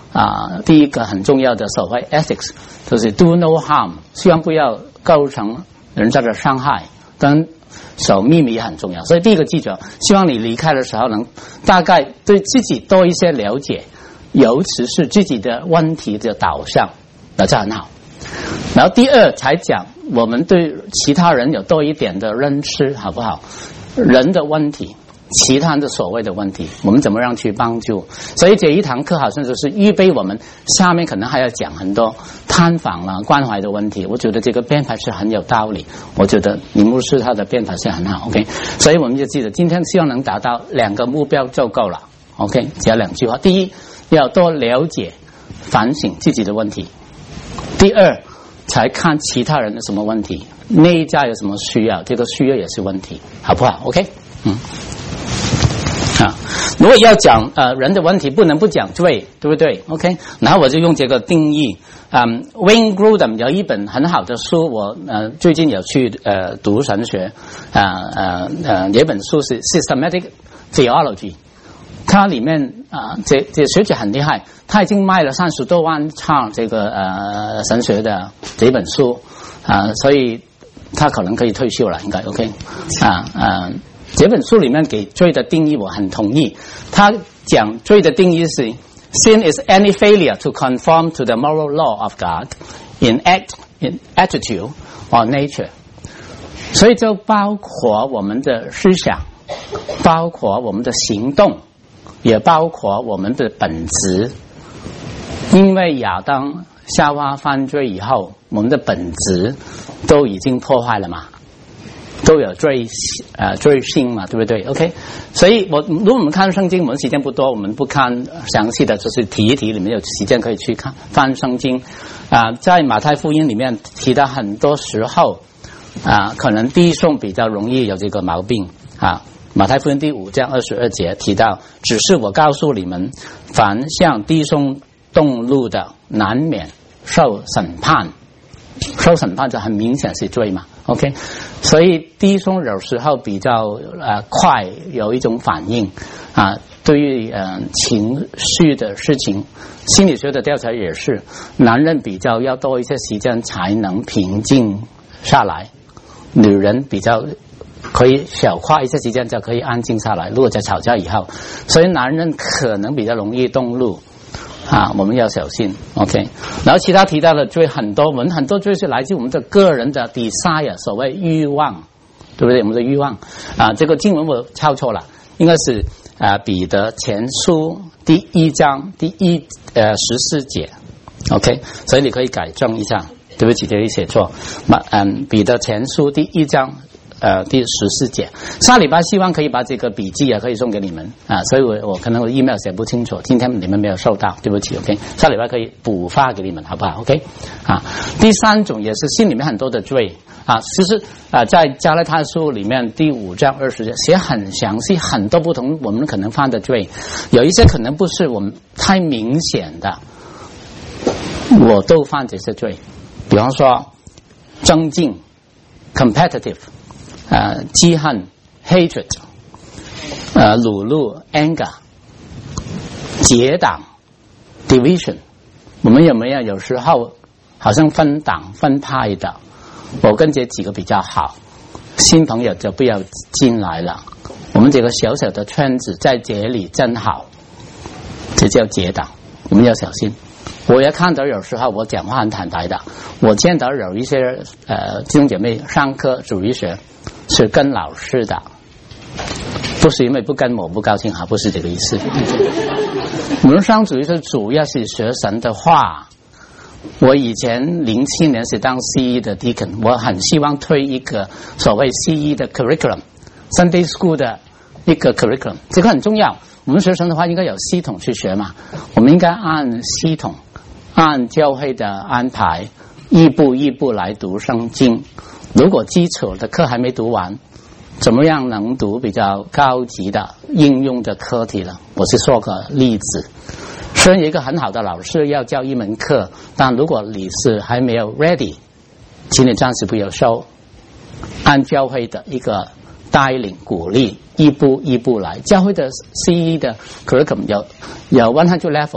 啊，第一个很重要的所谓 ethics 就是 do no harm， 希望不要构成人家的伤害，跟守秘密也很重要。所以第一个记住，希望你离开的时候能大概对自己多一些了解，尤其是自己的问题的导向，那这很好。然后第二才讲我们对其他人有多一点的认识，好不好？人的问题，其他的所谓的问题，我们怎么样去帮助？所以这一堂课好像就是预备我们下面可能还要讲很多探访啊、关怀的问题。我觉得这个编排是很有道理，我觉得李牧师他的编排是很好 ，OK。所以我们就记得今天希望能达到两个目标就够了 ，OK。只要两句话：第一，要多了解、反省自己的问题；第二，才看其他人的什么问题，内在有什么需要，这个需要也是问题，好不好 ？OK， 嗯。啊，如果要讲呃人的问题，不能不讲罪，对不对 ？OK， 然后我就用这个定义。嗯 ，Wayne Grudem 有一本很好的书，我呃最近有去呃读神学，啊呃呃这本书是 Systematic Theology， 它里面啊、呃、这这学者很厉害，他已经卖了三十多万册这个呃神学的这本书啊、呃，所以他可能可以退休了，应该 OK 啊啊。这本书里面给罪的定义我很同意，他讲罪的定义是 Sin is any failure to conform to the moral law of God in act, in attitude or nature， 所以就包括我们的思想，包括我们的行动，也包括我们的本质。因为亚当夏娃犯罪以后，我们的本质都已经破坏了嘛，都有罪呃罪性嘛，对不对 ？OK， 所以我如果我们看圣经，我们时间不多，我们不看详细的，就是提一提，里面有时间可以去看翻圣经啊、呃。在马太福音里面提到很多时候啊、呃，可能弟兄比较容易有这个毛病啊。马太福音第五章二十二节提到，只是我告诉你们，凡向弟兄动怒的，难免受审判。受审判就很明显是罪嘛 ，OK， 所以弟兄有时候比较呃快有一种反应啊，对于呃情绪的事情，心理学的调查也是，男人比较要多一些时间才能平静下来，女人比较可以小花一些时间就可以安静下来。如果在吵架以后，所以男人可能比较容易动怒。啊，我们要小心 ，OK。然后其他提到的罪很多，我们很多罪是来自我们的个人的 desire， 所谓欲望，对不对？我们的欲望啊，这个经文我抄错了，应该是啊彼得前书第一章第一呃十四节 ，OK。所以你可以改正一下，对不起，这里写错。嗯，彼得前书第一章。呃，第十四节，下礼拜希望可以把这个笔记也可以送给你们啊，所以我我可能我 email 写不清楚，今天你们没有收到，对不起 ，OK， 下礼拜可以补发给你们，好不好 ？OK， 啊，第三种也是心里面很多的罪啊，其实啊，在加拉太书里面第五章二十节写很详细，很多不同我们可能犯的罪，有一些可能不是我们太明显的，我都犯这些罪，比方说争竞 ，competitive。呃，记恨 hatred， 呃，侮辱 anger， 结党 division， 我们有没有有时候好像分党分派的？我跟这几个比较好，新朋友就不要进来了。我们这个小小的圈子在这里真好，这叫结党，我们要小心。我也看到有时候我讲话很坦白的，我见到有一些呃弟兄姐妹上课主义学是跟老师的，不是因为不跟我不高兴哈，不是这个意思。我们上主义是主要是学神的话。我以前零七年是当 C E 的 Deacon， 我很希望推一个所谓 C E 的 curriculum，Sunday School 的一个 curriculum， 这个很重要。我们学神的话应该有系统去学嘛，我们应该按系统。按教会的安排，一步一步来读圣经。如果基础的课还没读完，怎么样能读比较高级的应用的课题呢？我是说个例子。虽然一个很好的老师要教一门课，但如果你是还没有 ready， 请你暂时不要收。按教会的一个带领鼓励，一步一步来。教会的 C E 的 curriculum 有有一百 level。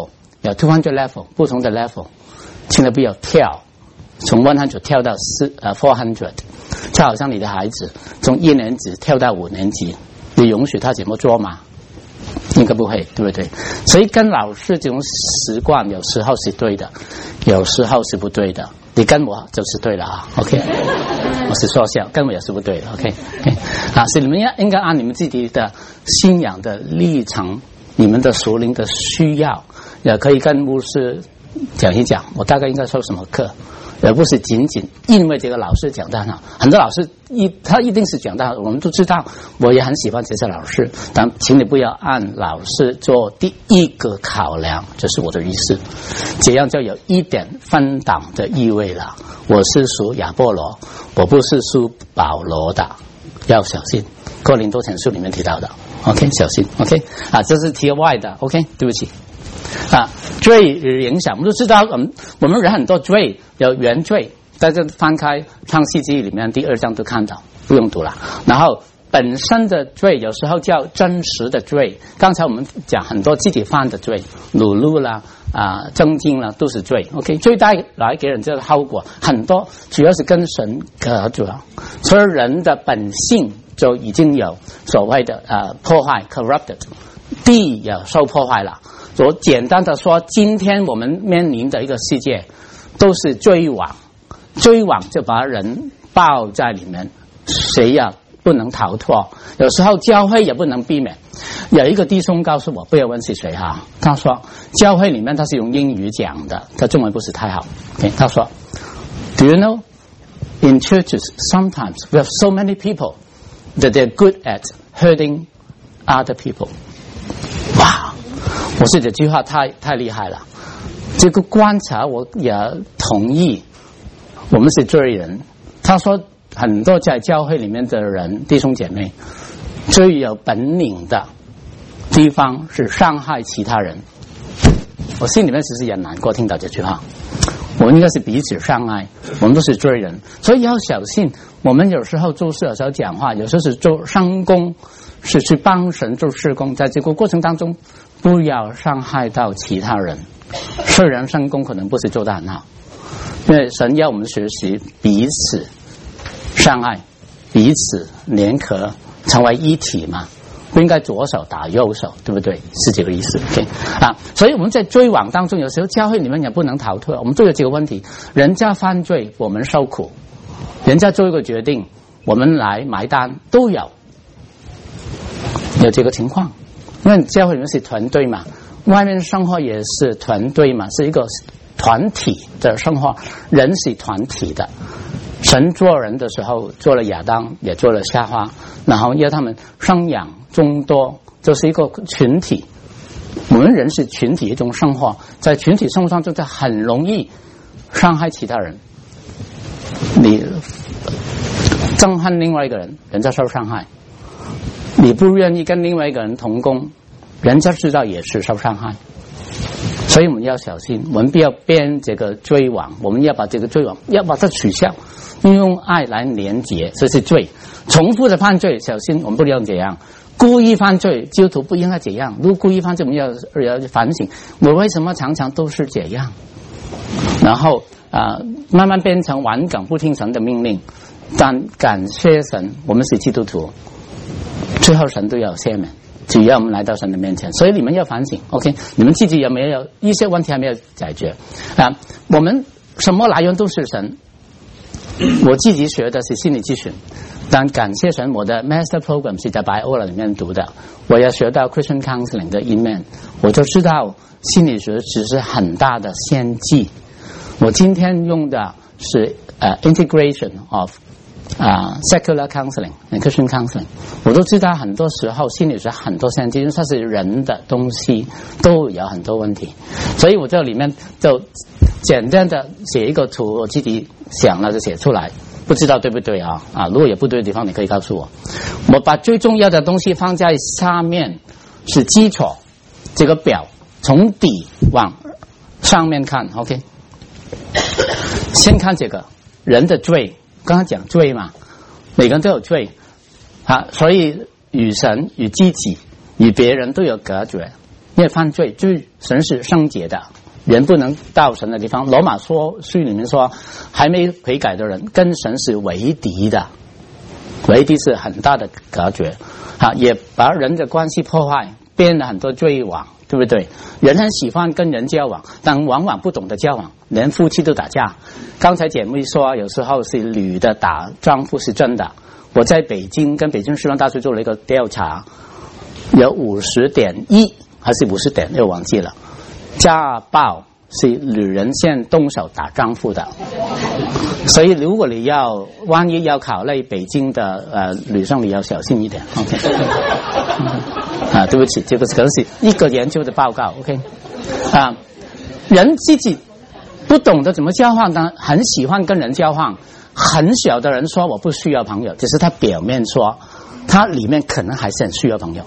有二百 level 不同的 level， 千万不要跳，从一百跳到四呃四百，就好像你的孩子从一年级跳到五年级，你允许他怎么做吗？应该不会，对不对？所以跟老师这种习惯有时候是对的，有时候是不对的。你跟我就是对了啊 ，OK？ 我是说笑，跟我也是不对的 ，OK？ okay? 啊，所以你们应该按你们自己的信仰的立场，你们的属灵的需要，也可以跟牧师讲一讲，我大概应该授什么课。而不是仅仅因为这个老师讲得很好，很多老师一他一定是讲得好，我们都知道，我也很喜欢这些老师，但请你不要按老师做第一个考量，这是我的意思，这样就有一点分党的意味了。我是属亚波罗，我不是属保罗的，要小心。哥林多前书里面提到的 ，OK， 小心 ，OK， 啊，这是题外的 ，OK， 对不起。啊，罪影响，我们都知道，我们我们人很多罪，有原罪，在这翻开创世纪里面第二章都看到，不用读了。然后本身的罪有时候叫真实的罪，刚才我们讲很多自己犯的罪，掳禄啦啊争竞啦都是罪 ，OK， 罪带来给人这个后果很多，主要是跟神隔绝，所以人的本性就已经有所谓的呃破坏 corrupted， 地也受破坏了。我简单的说，今天我们面临的一个世界都是罪网，罪网就把人抱在里面，谁也不能逃脱，有时候教会也不能避免。有一个弟兄告诉我，不要问是谁哈，他说教会里面他是用英语讲的，他中文不是太好 okay, 他说 Do you know in churches sometimes we have so many people that they're good at hurting other people。 哇，我说这句话太太厉害了，这个观察我也同意，我们是罪人。他说很多在教会里面的人弟兄姐妹最有本领的地方是伤害其他人，我心里面其实也难过听到这句话，我们应该是彼此伤害，我们都是罪人，所以要小心。我们有时候做事有时候讲话，有时候是做商工，是去帮神做事工，在这个过程当中不要伤害到其他人。虽然商工可能不是做得很好，因为神要我们学习彼此伤害，彼此联合成为一体嘛，不应该左手打右手，对不对？是这个意思 ，OK 啊？所以我们在追网当中，有时候教会里面也不能逃脱，我们都有这个问题：人家犯罪，我们受苦；人家做一个决定，我们来埋单，都有有这个情况。因为教会里面是团队嘛，外面生活也是团队嘛，是一个团体的生活，人是团体的。神做人的时候做了亚当，也做了夏娃，然后要他们生养众多，就是一个群体。我们人是群体一种生活，在群体生活当中就很容易伤害其他人。你憎恨另外一个人，人家受伤害；你不愿意跟另外一个人同工，人家知道也是受伤害。所以我们要小心，我们不要编这个罪网，我们要把这个罪网要把它取消，用爱来连结，这是罪。重复的犯罪，小心我们不要这样。故意犯罪，基督徒不应该这样。如果故意犯罪，我们要要反省，我为什么常常都是这样？然后啊、呃，慢慢变成顽梗，不听神的命令。但感谢神，我们是基督徒，最后神都要赦免。只要我们来到神的面前，所以你们要反省 ，OK？ 你们自己有没有一些问题还没有解决啊？我们什么来源都是神。我自己学的是心理咨询，但感谢神，我的 Master Program 是在 Biola 里面读的，我也学到 Christian Counseling 的一面，我就知道心理学只是很大的先机。我今天用的是呃 Integration of啊、uh, secular counseling and Christian counseling， 我都知道很多时候心理学很多先进，因为它是人的东西，都有很多问题，所以我这里面就简单的写一个图，我自己想了就写出来，不知道对不对啊？啊，如果有不对的地方，你可以告诉我。我把最重要的东西放在下面，是基础，这个表从底往上面看 ，OK？ 先看这个人的罪。刚刚讲罪嘛，每个人都有罪啊，所以与神、与自己、与别人都有隔绝。 因为犯罪就是神是圣洁的，人不能到神的地方。罗马说书里面说，还没悔改的人跟神是为敌的，为敌是很大的隔绝啊，也把人的关系破坏，编了很多罪网，对不对？人很喜欢跟人交往，但往往不懂得交往，连夫妻都打架。刚才姐妹说有时候是女的打丈夫是真的，我在北京跟北京师范大学做了一个调查，有五十点一还是五十点又忘记了，家暴是女人先动手打丈夫的。所以如果你要万一要考虑北京的呃女生，你要小心一点。 OK 啊，对不起，这个可能是一个研究的报告。 OK 啊，人自己不懂得怎么交换，但很喜欢跟人交换。很小的人说我不需要朋友，只是他表面说，他里面可能还是很需要朋友。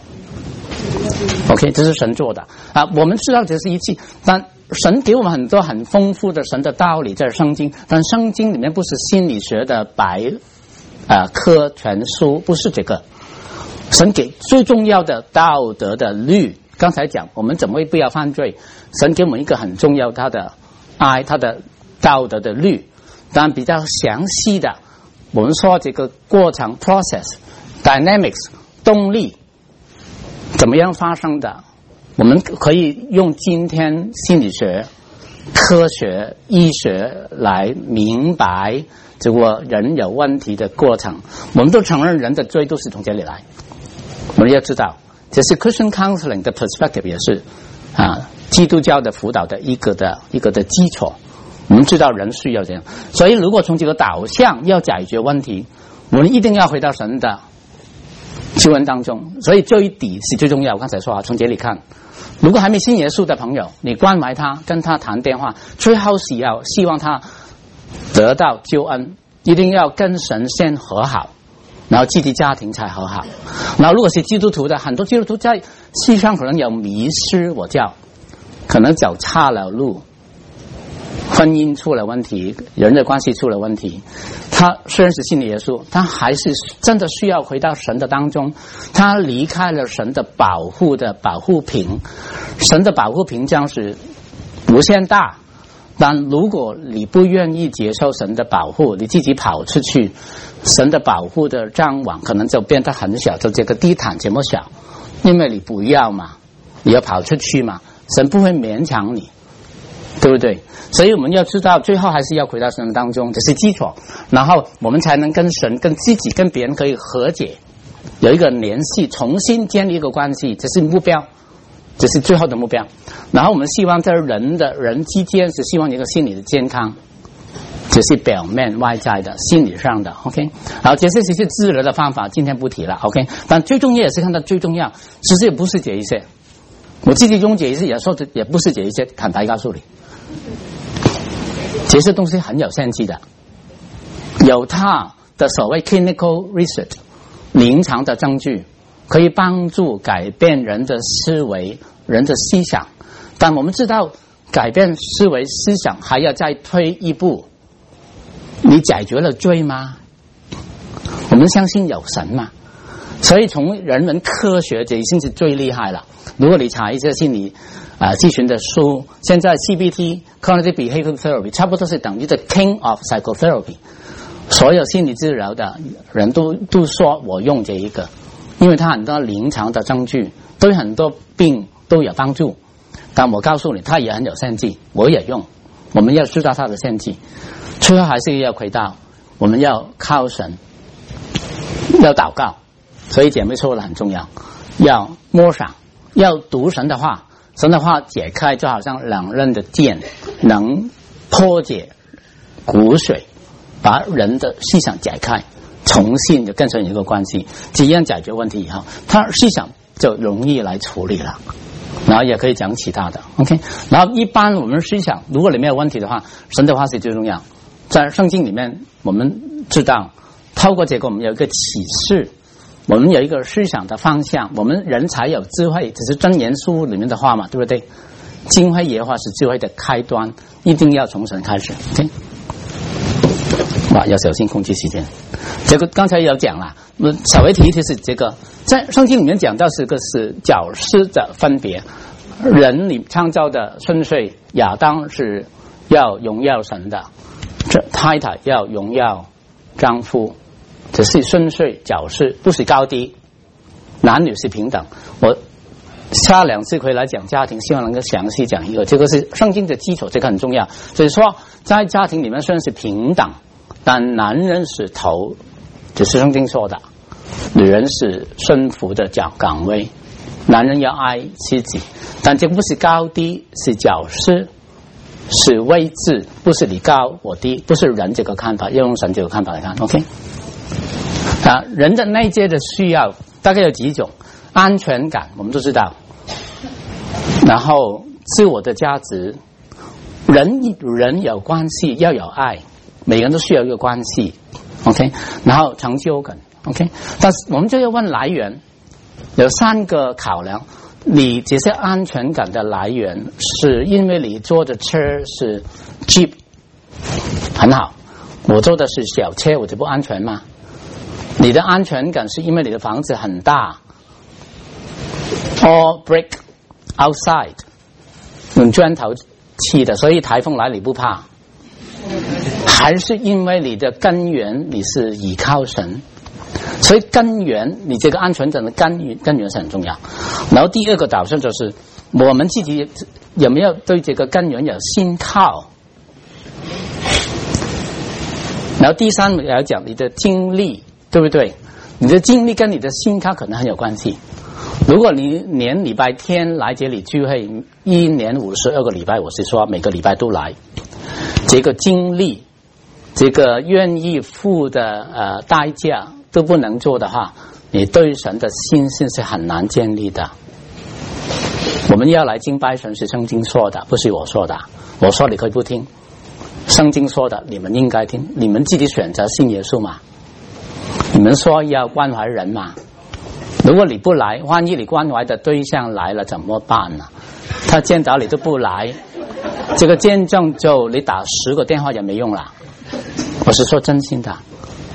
OK， 这是神做的啊，我们知道这是一切，但神给我们很多很丰富的神的道理在圣经，但圣经里面不是心理学的百呃科全书，不是这个。神给最重要的道德的律，刚才讲我们怎么会不要犯罪，神给我们一个很重要他的爱，他的道德的律，但比较详细的，我们说这个过程 process dynamics 动力怎么样发生的，我们可以用今天心理学、科学、医学来明白这个人有问题的过程。我们都承认人的罪都是从这里来，我们要知道，这是 Christian counseling 的 perspective， 也是啊，基督教的辅导的一个的一个的基础。我们知道人需要这样，所以如果从这个导向要解决问题，我们一定要回到神的救恩当中，所以这一底是最重要。我刚才说啊，从这里看，如果还没信耶稣的朋友，你关怀他，跟他谈电话，最好是要希望他得到救恩，一定要跟神先和好，然后自己家庭才和好。然后如果是基督徒的，很多基督徒在世上可能有迷失，我叫可能走差了路，婚姻出了问题，人的关系出了问题，他虽然是信了耶稣，他还是真的需要回到神的当中。他离开了神的保护的保护屏，神的保护屏将是无限大，但如果你不愿意接受神的保护，你自己跑出去，神的保护的障网可能就变得很小，就这个地毯这么小，因为你不要嘛，你要跑出去嘛，神不会勉强你，对不对？所以我们要知道，最后还是要回到神当中，这是基础，然后我们才能跟神、跟自己、跟别人可以和解，有一个联系，重新建立一个关系，这是目标，这是最后的目标。然后我们希望在人的人之间是希望一个心理的健康，这是表面外在的心理上的 OK。 然后这些这些治疗的方法今天不提了 OK。 但最重要也是看到最重要，其实也不是这一些，我自己用这一些也说的也不是这一些，坦白告诉你，这些东西很有限制的，有它的所谓 clinical research 临床的证据，可以帮助改变人的思维、人的思想。但我们知道改变思维思想还要再推一步，你解决了罪吗？我们相信有神嘛，所以从人文科学这已经是最厉害了。如果你查一些心理啊咨询的书，现在 C B T Cognitive Behavioral Therapy 差不多是等于 the king of psychotherapy， 所有心理治疗的人都都说我用这一个，因为它很多临床的证据对很多病都有帮助。但我告诉你，它也很有限制，我也用，我们要知道它的限制，最后还是要回到我们要靠神，要祷告。所以姐妹说的很重要，要默想，要读神的话，神的话解开就好像两刃的剑，能破解骨髓，把人的思想解开，重新就跟神有一个关系。这样解决问题以后，他思想就容易来处理了，然后也可以讲其他的 OK。 然后一般我们思想如果你没有问题的话，神的话是最重要。在圣经里面我们知道透过这个我们有一个启示，我们有一个思想的方向，我们人才有智慧，这是箴言书里面的话嘛，对不对？敬畏耶和华是智慧的开端，一定要从神开始 OK。 哇，要小心控制时间。这个刚才有讲了，稍微提一提是这个在圣经里面讲到是个是角色的分别人你创造的顺序，亚当是要荣耀神的，这太太要荣耀丈夫，这是顺序角色，不是高低，男女是平等。我下两次回来讲家庭，希望能够详细讲一个，这个是圣经的基础，这个很重要。所以说在家庭里面虽然是平等，但男人是头，这是圣经说的，女人是顺服的岗岗位，男人要爱妻子，但这个不是高低，是角色，是位置，不是你高我低，不是人这个看法，要用神这个看法来看。 OK 啊，人的内在的需要大概有几种，安全感我们都知道，然后自我的价值，人人有关系要有爱，每个人都需要一个关系 OK， 然后成就感 OK， 但是我们就要问来源，有三个考量，你这些安全感的来源是因为你坐的车是 Jeep 很好，我坐的是小车，我就不安全吗？你的安全感是因为你的房子很大 or brick outside 用砖头砌的，所以台风来你不怕，还是因为你的根源你是倚靠神？所以根源，你这个安全感的根源根源是很重要。然后第二个导向就是我们自己有没有对这个根源有信靠。然后第三来讲你的经历，对不对？你的经历跟你的信靠可能很有关系。如果你连礼拜天来这里聚会，一年五十二个礼拜，我是说每个礼拜都来，这个经历，这个愿意付的呃代价都不能做的话，你对神的信心是很难建立的。我们要来敬拜神是圣经说的，不是我说的，我说你可以不听，圣经说的你们应该听，你们自己选择信耶稣嘛，你们说要关怀人嘛，如果你不来，万一你关怀的对象来了怎么办呢？他见到你都不来，这个见证就你打十个电话也没用了，我是说真心的。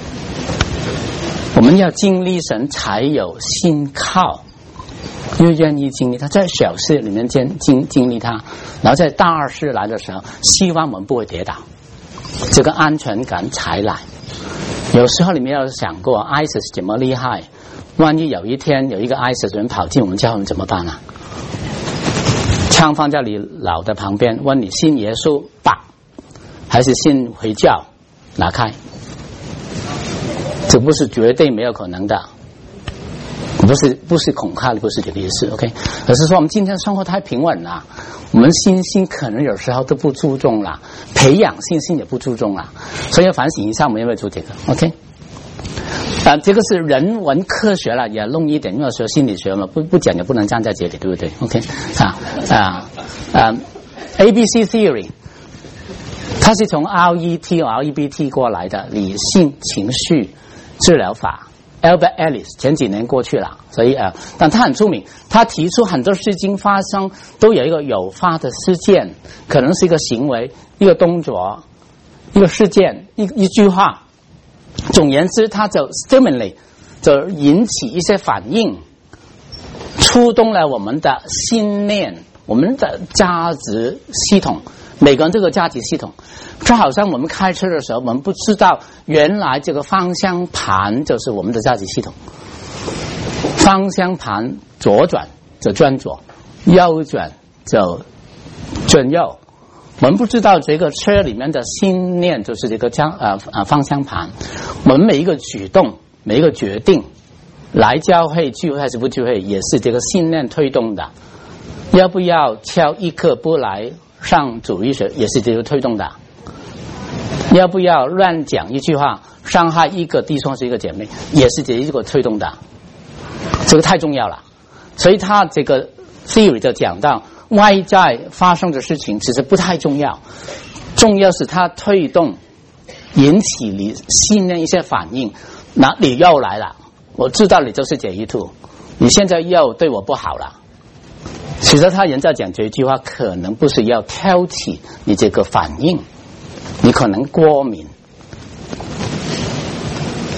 我们要经历神才有信靠，又愿意经历他，在小事里面经经经历他，然后在大事来的时候希望我们不会跌倒，这个安全感才来。有时候你们有想过 I S I S 怎么厉害，万一有一天有一个 I S I S 人跑进我们教会怎么办啊？枪放在你脑的旁边，问你信耶稣吧还是信回教，拿开，这不是绝对没有可能的，不是不是恐吓，不是这个意思 OK， 而是说我们今天生活太平稳了，我们信心可能有时候都不注重了，培养信心也不注重了，所以要反省一下我们有没有做这个 OK。啊，这个是人文科学了，也弄一点，因为说心理学嘛，不不讲也不能站在这里，对不对 ？OK， 啊啊啊 ，A B C theory， 它是从 R E T 和 R E B T 过来的理性情绪治疗法。Albert Ellis 前几年过去了，所以啊，但他很出名，他提出很多事情发生都有一个诱发的事件，可能是一个行为、一个动作、一个事件、一一句话。总言之，它就 stimulate 就引起一些反应，触动了我们的信念，我们的价值系统，每个人这个价值系统，就好像我们开车的时候，我们不知道原来这个方向盘就是我们的价值系统，方向盘左转就转左，右转就转右。我们不知道这个车里面的信念就是这个将呃呃方向盘，我们每一个举动、每一个决定，来教会聚会还是不聚会，也是这个信念推动的。要不要翘一课不来上主日学，也是这个推动的。要不要乱讲一句话伤害一个弟兄是一个姐妹，也是这一个推动的。这个太重要了，所以他这个 theory 就讲到。外在发生的事情其实不太重要，重要是它推动引起你信念一些反应，那你又来了，我知道你就是这一兔，你现在又对我不好了。其实他人在讲这句话可能不是要挑起你这个反应，你可能过敏。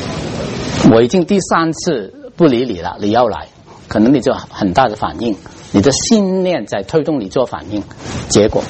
我已经第三次不理你了，你又来，可能你就很大的反应， 你的信念在推动你做反应，结果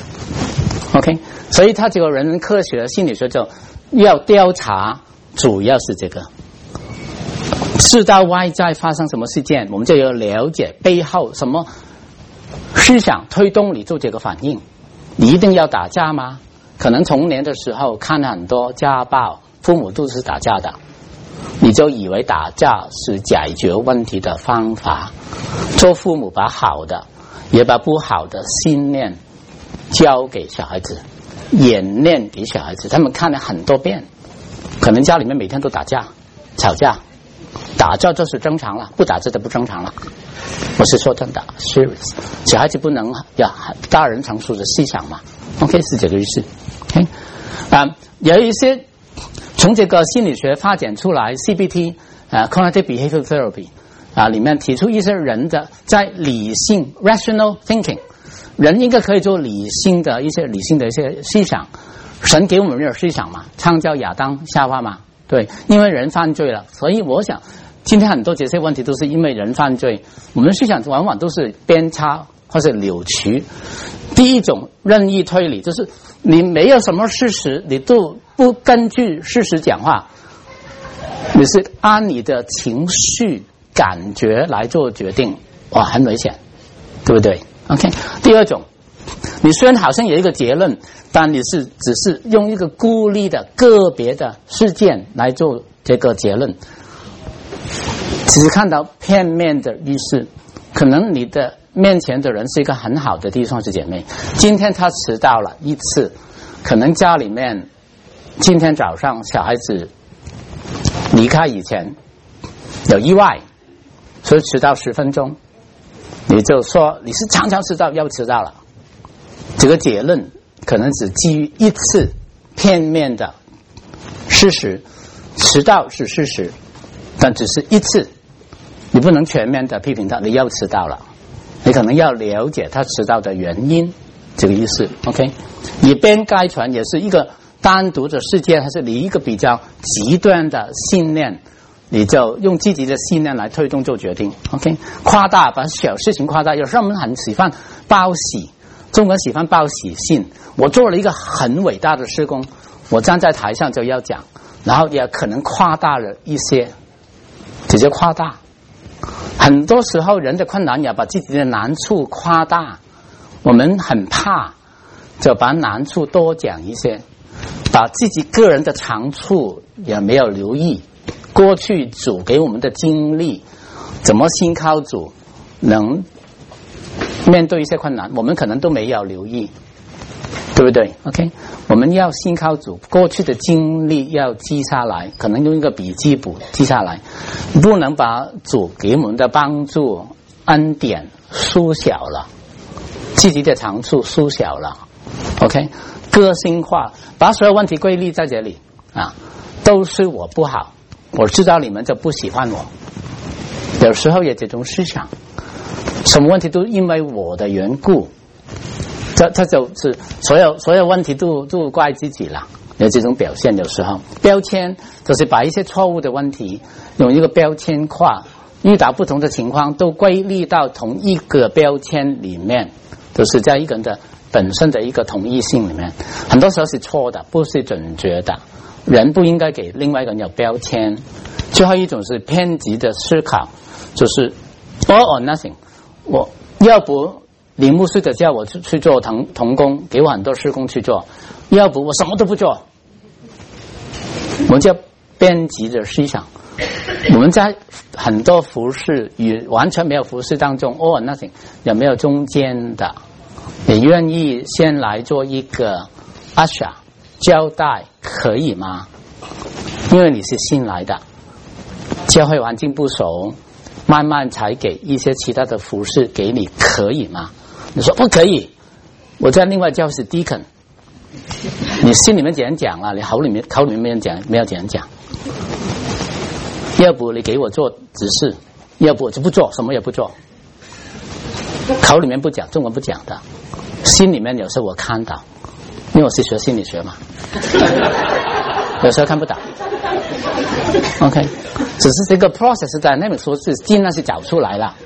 OK。 所以他这个人文科学心理学就要调查，主要是这个知道外在发生什么事件，我们就要了解背后什么思想推动你做这个反应。你一定要打架吗？可能童年的时候看很多家暴，父母都是打架的，你就以为打架是解决问题的方法。做父母把好的也把不好的信念教给小孩子，演练给小孩子，他们看了很多遍，可能家里面每天都打架吵架，打架就是正常了，不打架就不正常了。我是说真的 serious， 小孩子不能有大人成熟的思想嘛。 OK， 是这个意思。 OK， 啊，有一些从这个心理学发展出来 C B T 啊 Cognitive Behavioral Therapy 啊里面提出一些人的在理性 rational thinking， 人应该可以做理性的一些理性的一些思想。神给我们有思想嘛，创造亚当夏娃嘛，对，因为人犯罪了，所以我想今天很多这些问题都是因为人犯罪，我们的思想往往都是偏差或者扭曲。第一种任意推理，就是你没有什么事实，你都不根据事实讲话，你是按你的情绪感觉来做决定，哇，很危险，对不对 ？OK。第二种，你虽然好像有一个结论，但你是只是用一个孤立的个别的事件来做这个结论，只是看到片面的意思。可能你的面前的人是一个很好的弟兄姊妹，今天他迟到了一次，可能家里面今天早上小孩子离开以前有意外，所以迟到十分钟，你就说你是常常迟到又迟到了，这个结论可能只基于一次片面的事实，迟到是事实，但只是一次，你不能全面的批评他，你又迟到了，你可能要了解他迟到的原因，这个意思 OK。 以偏概全也是一个单独的事件，还是你一个比较极端的信念，你就用积极的信念来推动做决定 OK。 夸大，把小事情夸大，有时候我们很喜欢报喜，中国喜欢报喜信，我做了一个很伟大的事工，我站在台上就要讲，然后也可能夸大了一些，直接夸大。很多时候人的困难也把自己的难处夸大，我们很怕就把难处多讲一些，把自己个人的长处也没有留意，过去主给我们的经历，怎么信靠主能面对一些困难，我们可能都没有留意，对不对 OK。 我们要信靠主，过去的经历要记下来，可能用一个笔记簿记下来，不能把主给我们的帮助恩典缩小了，自己的长处缩小了 OK。 个性化，把所有问题归类在这里啊，都是我不好，我知道你们就不喜欢我，有时候也这种思想，什么问题都因为我的缘故，这这就是所有所有问题都都怪自己了，有这种表现。有时候标签就是把一些错误的问题用一个标签化，遇到不同的情况都归类到同一个标签里面，就是在一个人的本身的一个同一性里面，很多时候是错的，不是准确的。人不应该给另外一个人有标签。最后一种是偏激的思考，就是 all or nothing， 我要不李牧师的叫我去去做童童工，给我很多事工去做，要不我什么都不做，我们叫偏激的思想。我们在很多服事与完全没有服事当中 all or nothing， 有没有中间的？你愿意先来做一个 usher 交代可以吗？因为你是新来的，教会环境不熟，慢慢才给一些其他的服事给你，可以吗？你说不可以，我在另外教是 deacon， 你心里面怎样讲啊？你口里面口里面没人讲，没有怎样讲。要不你给我做指示，要不我就不做，什么也不做。口里面不讲，中文不讲的，心里面有时候我看到，因为我是学心理学嘛，有时候看不到。OK， 只是这个 process dynamic 说是尽量是找出来了。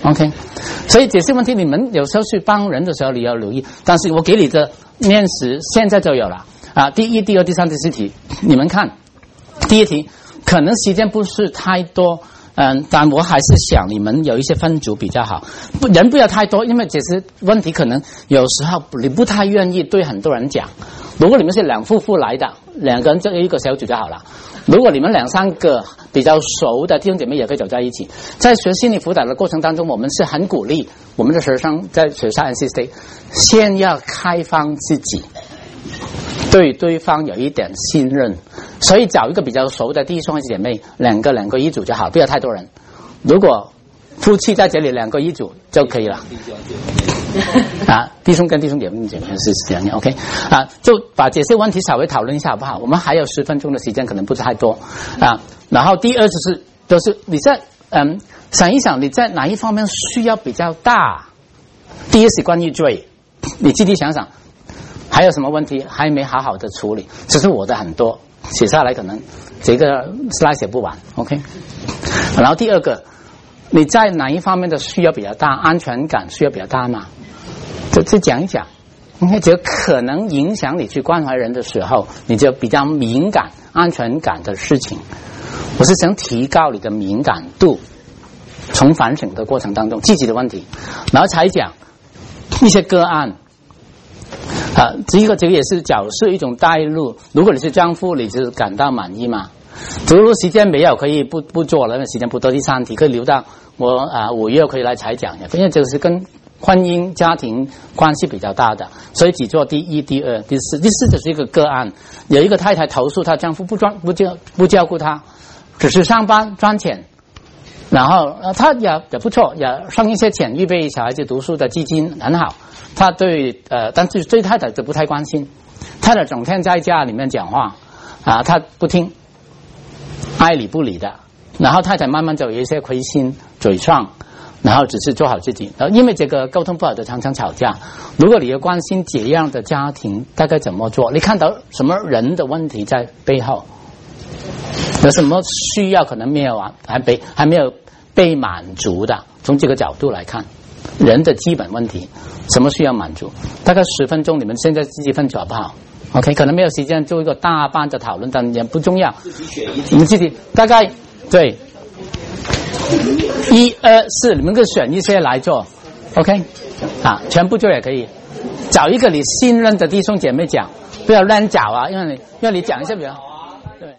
OK， 所以解释问题，你们有时候去帮人的时候，你要留意。但是我给你的面试现在就有了啊，第一、第二、第三、第四题，你们看，第一题可能时间不是太多，嗯，但我还是想你们有一些分组比较好，不人不要太多，因为解释问题可能有时候你不太愿意对很多人讲。如果你们是两夫妇来的，两个人就一个小组就好了。如果你们两三个比较熟的弟兄姐妹也可以走在一起，在学心理辅导的过程当中，我们是很鼓励我们的学生在学校 N C C 先要开放自己，对对方有一点信任，所以找一个比较熟的弟兄姐妹，两个两个一组就好，不要太多人。如果夫妻在这里两个一组就可以了。啊，弟兄跟弟兄姐妹姐妹是这样的 ，OK， 啊，就把这些问题稍微讨论一下好不好？我们还有十分钟的时间，可能不是太多啊。然后第二就是就是你在嗯想一想你在哪一方面需要比较大。第一是关于罪，你自己想想还有什么问题还没好好的处理。其实我的很多写下来可能这个 slide 写不完 ，OK。然后第二个，你在哪一方面的需要比较大？安全感需要比较大吗？就就讲一讲，因为这可能影响你去关怀人的时候，你就比较敏感安全感的事情。我是想提高你的敏感度，从反省的过程当中自己的问题，然后才讲一些个案。啊，这个这个也是角色一种带入。如果你是丈夫，你是感到满意吗？如果时间没有，可以不不做了，因为时间不多。第三题可以留到我啊五月可以来才讲的，因为这个是跟婚姻家庭关系比较大的，所以只做第一、第二、第四。第四就是一个个案，有一个太太投诉她丈夫不专不照不照顾她，只是上班赚钱，然后呃她也也不错，也上一些钱预备小孩子读书的基金很好。她对呃，但是对太太就不太关心，太太整天在家里面讲话啊，她不听，爱理不理的，然后太太慢慢就有一些灰心沮丧。然后只是做好自己，然后因为这个沟通不好的常常吵架。如果你要关心这样的家庭，大概怎么做？你看到什么人的问题在背后？有什么需要可能没有啊，还被还没有被满足的？从这个角度来看，人的基本问题，什么需要满足？大概十分钟，你们现在自己分组好不好 ？OK， 可能没有时间做一个大班的讨论，但也不重要。你们自己大概对。一二四，你们可以选一些来做 ，OK， 啊，全部做也可以。找一个你信任的弟兄姐妹讲，不要乱找啊，因为你因为你讲一下比较好。对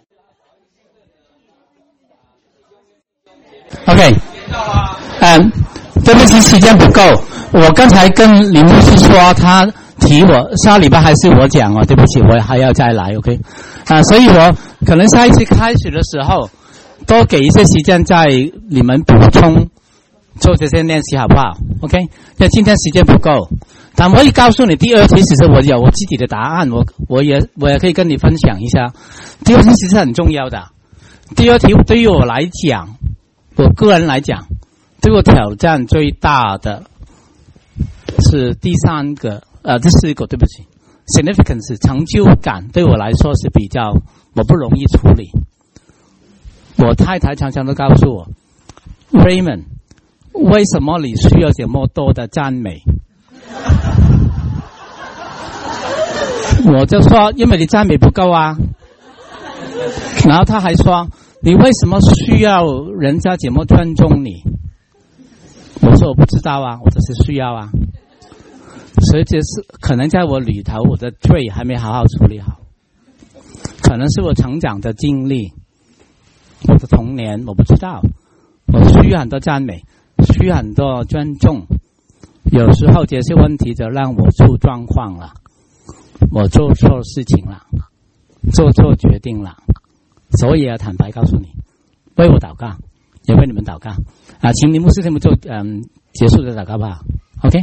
，OK， 嗯，对不起，时间不够。我刚才跟林牧师说，他提我下礼拜还是我讲哦，对不起，我还要再来 ，OK， 啊，所以我可能下一次开始的时候。多给一些时间在你们补充做这些练习好不好 ？OK， 因为今天时间不够，但我可以告诉你，第二题其实我有我自己的答案，我我也我也可以跟你分享一下。第二题其实很重要的，第二题对于我来讲，我个人来讲，对我挑战最大的是第三个，呃，第四个，对不起 ，significance 成就感对我来说是比较我不容易处理。我太太常常都告诉我 ，Raymond， 为什么你需要这么多的赞美？我就说，因为你赞美不够啊。然后他还说，你为什么需要人家这么尊重你？我说我不知道啊，我只是需要啊。所以这是可能在我里头，我的罪还没好好处理好，可能是我成长的经历。我的童年我不知道，我需要很多赞美，需要很多尊重，有时候这些问题就让我出状况了，我做错事情了，做错决定了，所以要坦白告诉你，为我祷告，也为你们祷告啊！请你牧师他们做嗯结束的祷告吧 ，OK。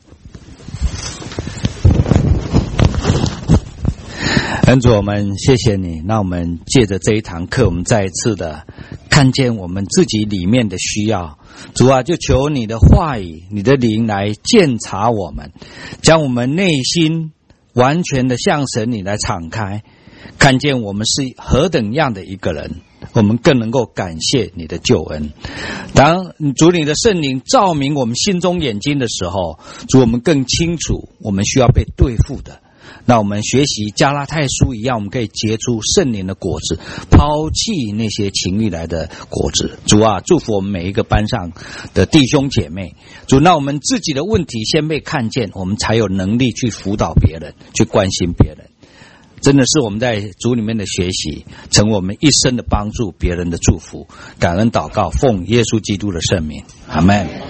恩主，我们谢谢你。那我们借着这一堂课，我们再一次的看见我们自己里面的需要。主啊，就求你的话语、你的灵来鉴察我们，将我们内心完全的向神你来敞开。 看见我们是何等样的一个人，我们更能够感谢你的救恩。当主你的圣灵照明我们心中眼睛的时候，主我们更清楚我们需要被对付的。那我们学习加拉太书一样，我们可以结出圣灵的果子，抛弃那些情欲来的果子。主啊，祝福我们每一个班上的弟兄姐妹。主，那我们自己的问题先被看见，我们才有能力去辅导别人，去关心别人。真的是我们在主里面的学习，成为我们一生的帮助，别人的祝福。感恩祷告，奉耶稣基督的圣名，阿们。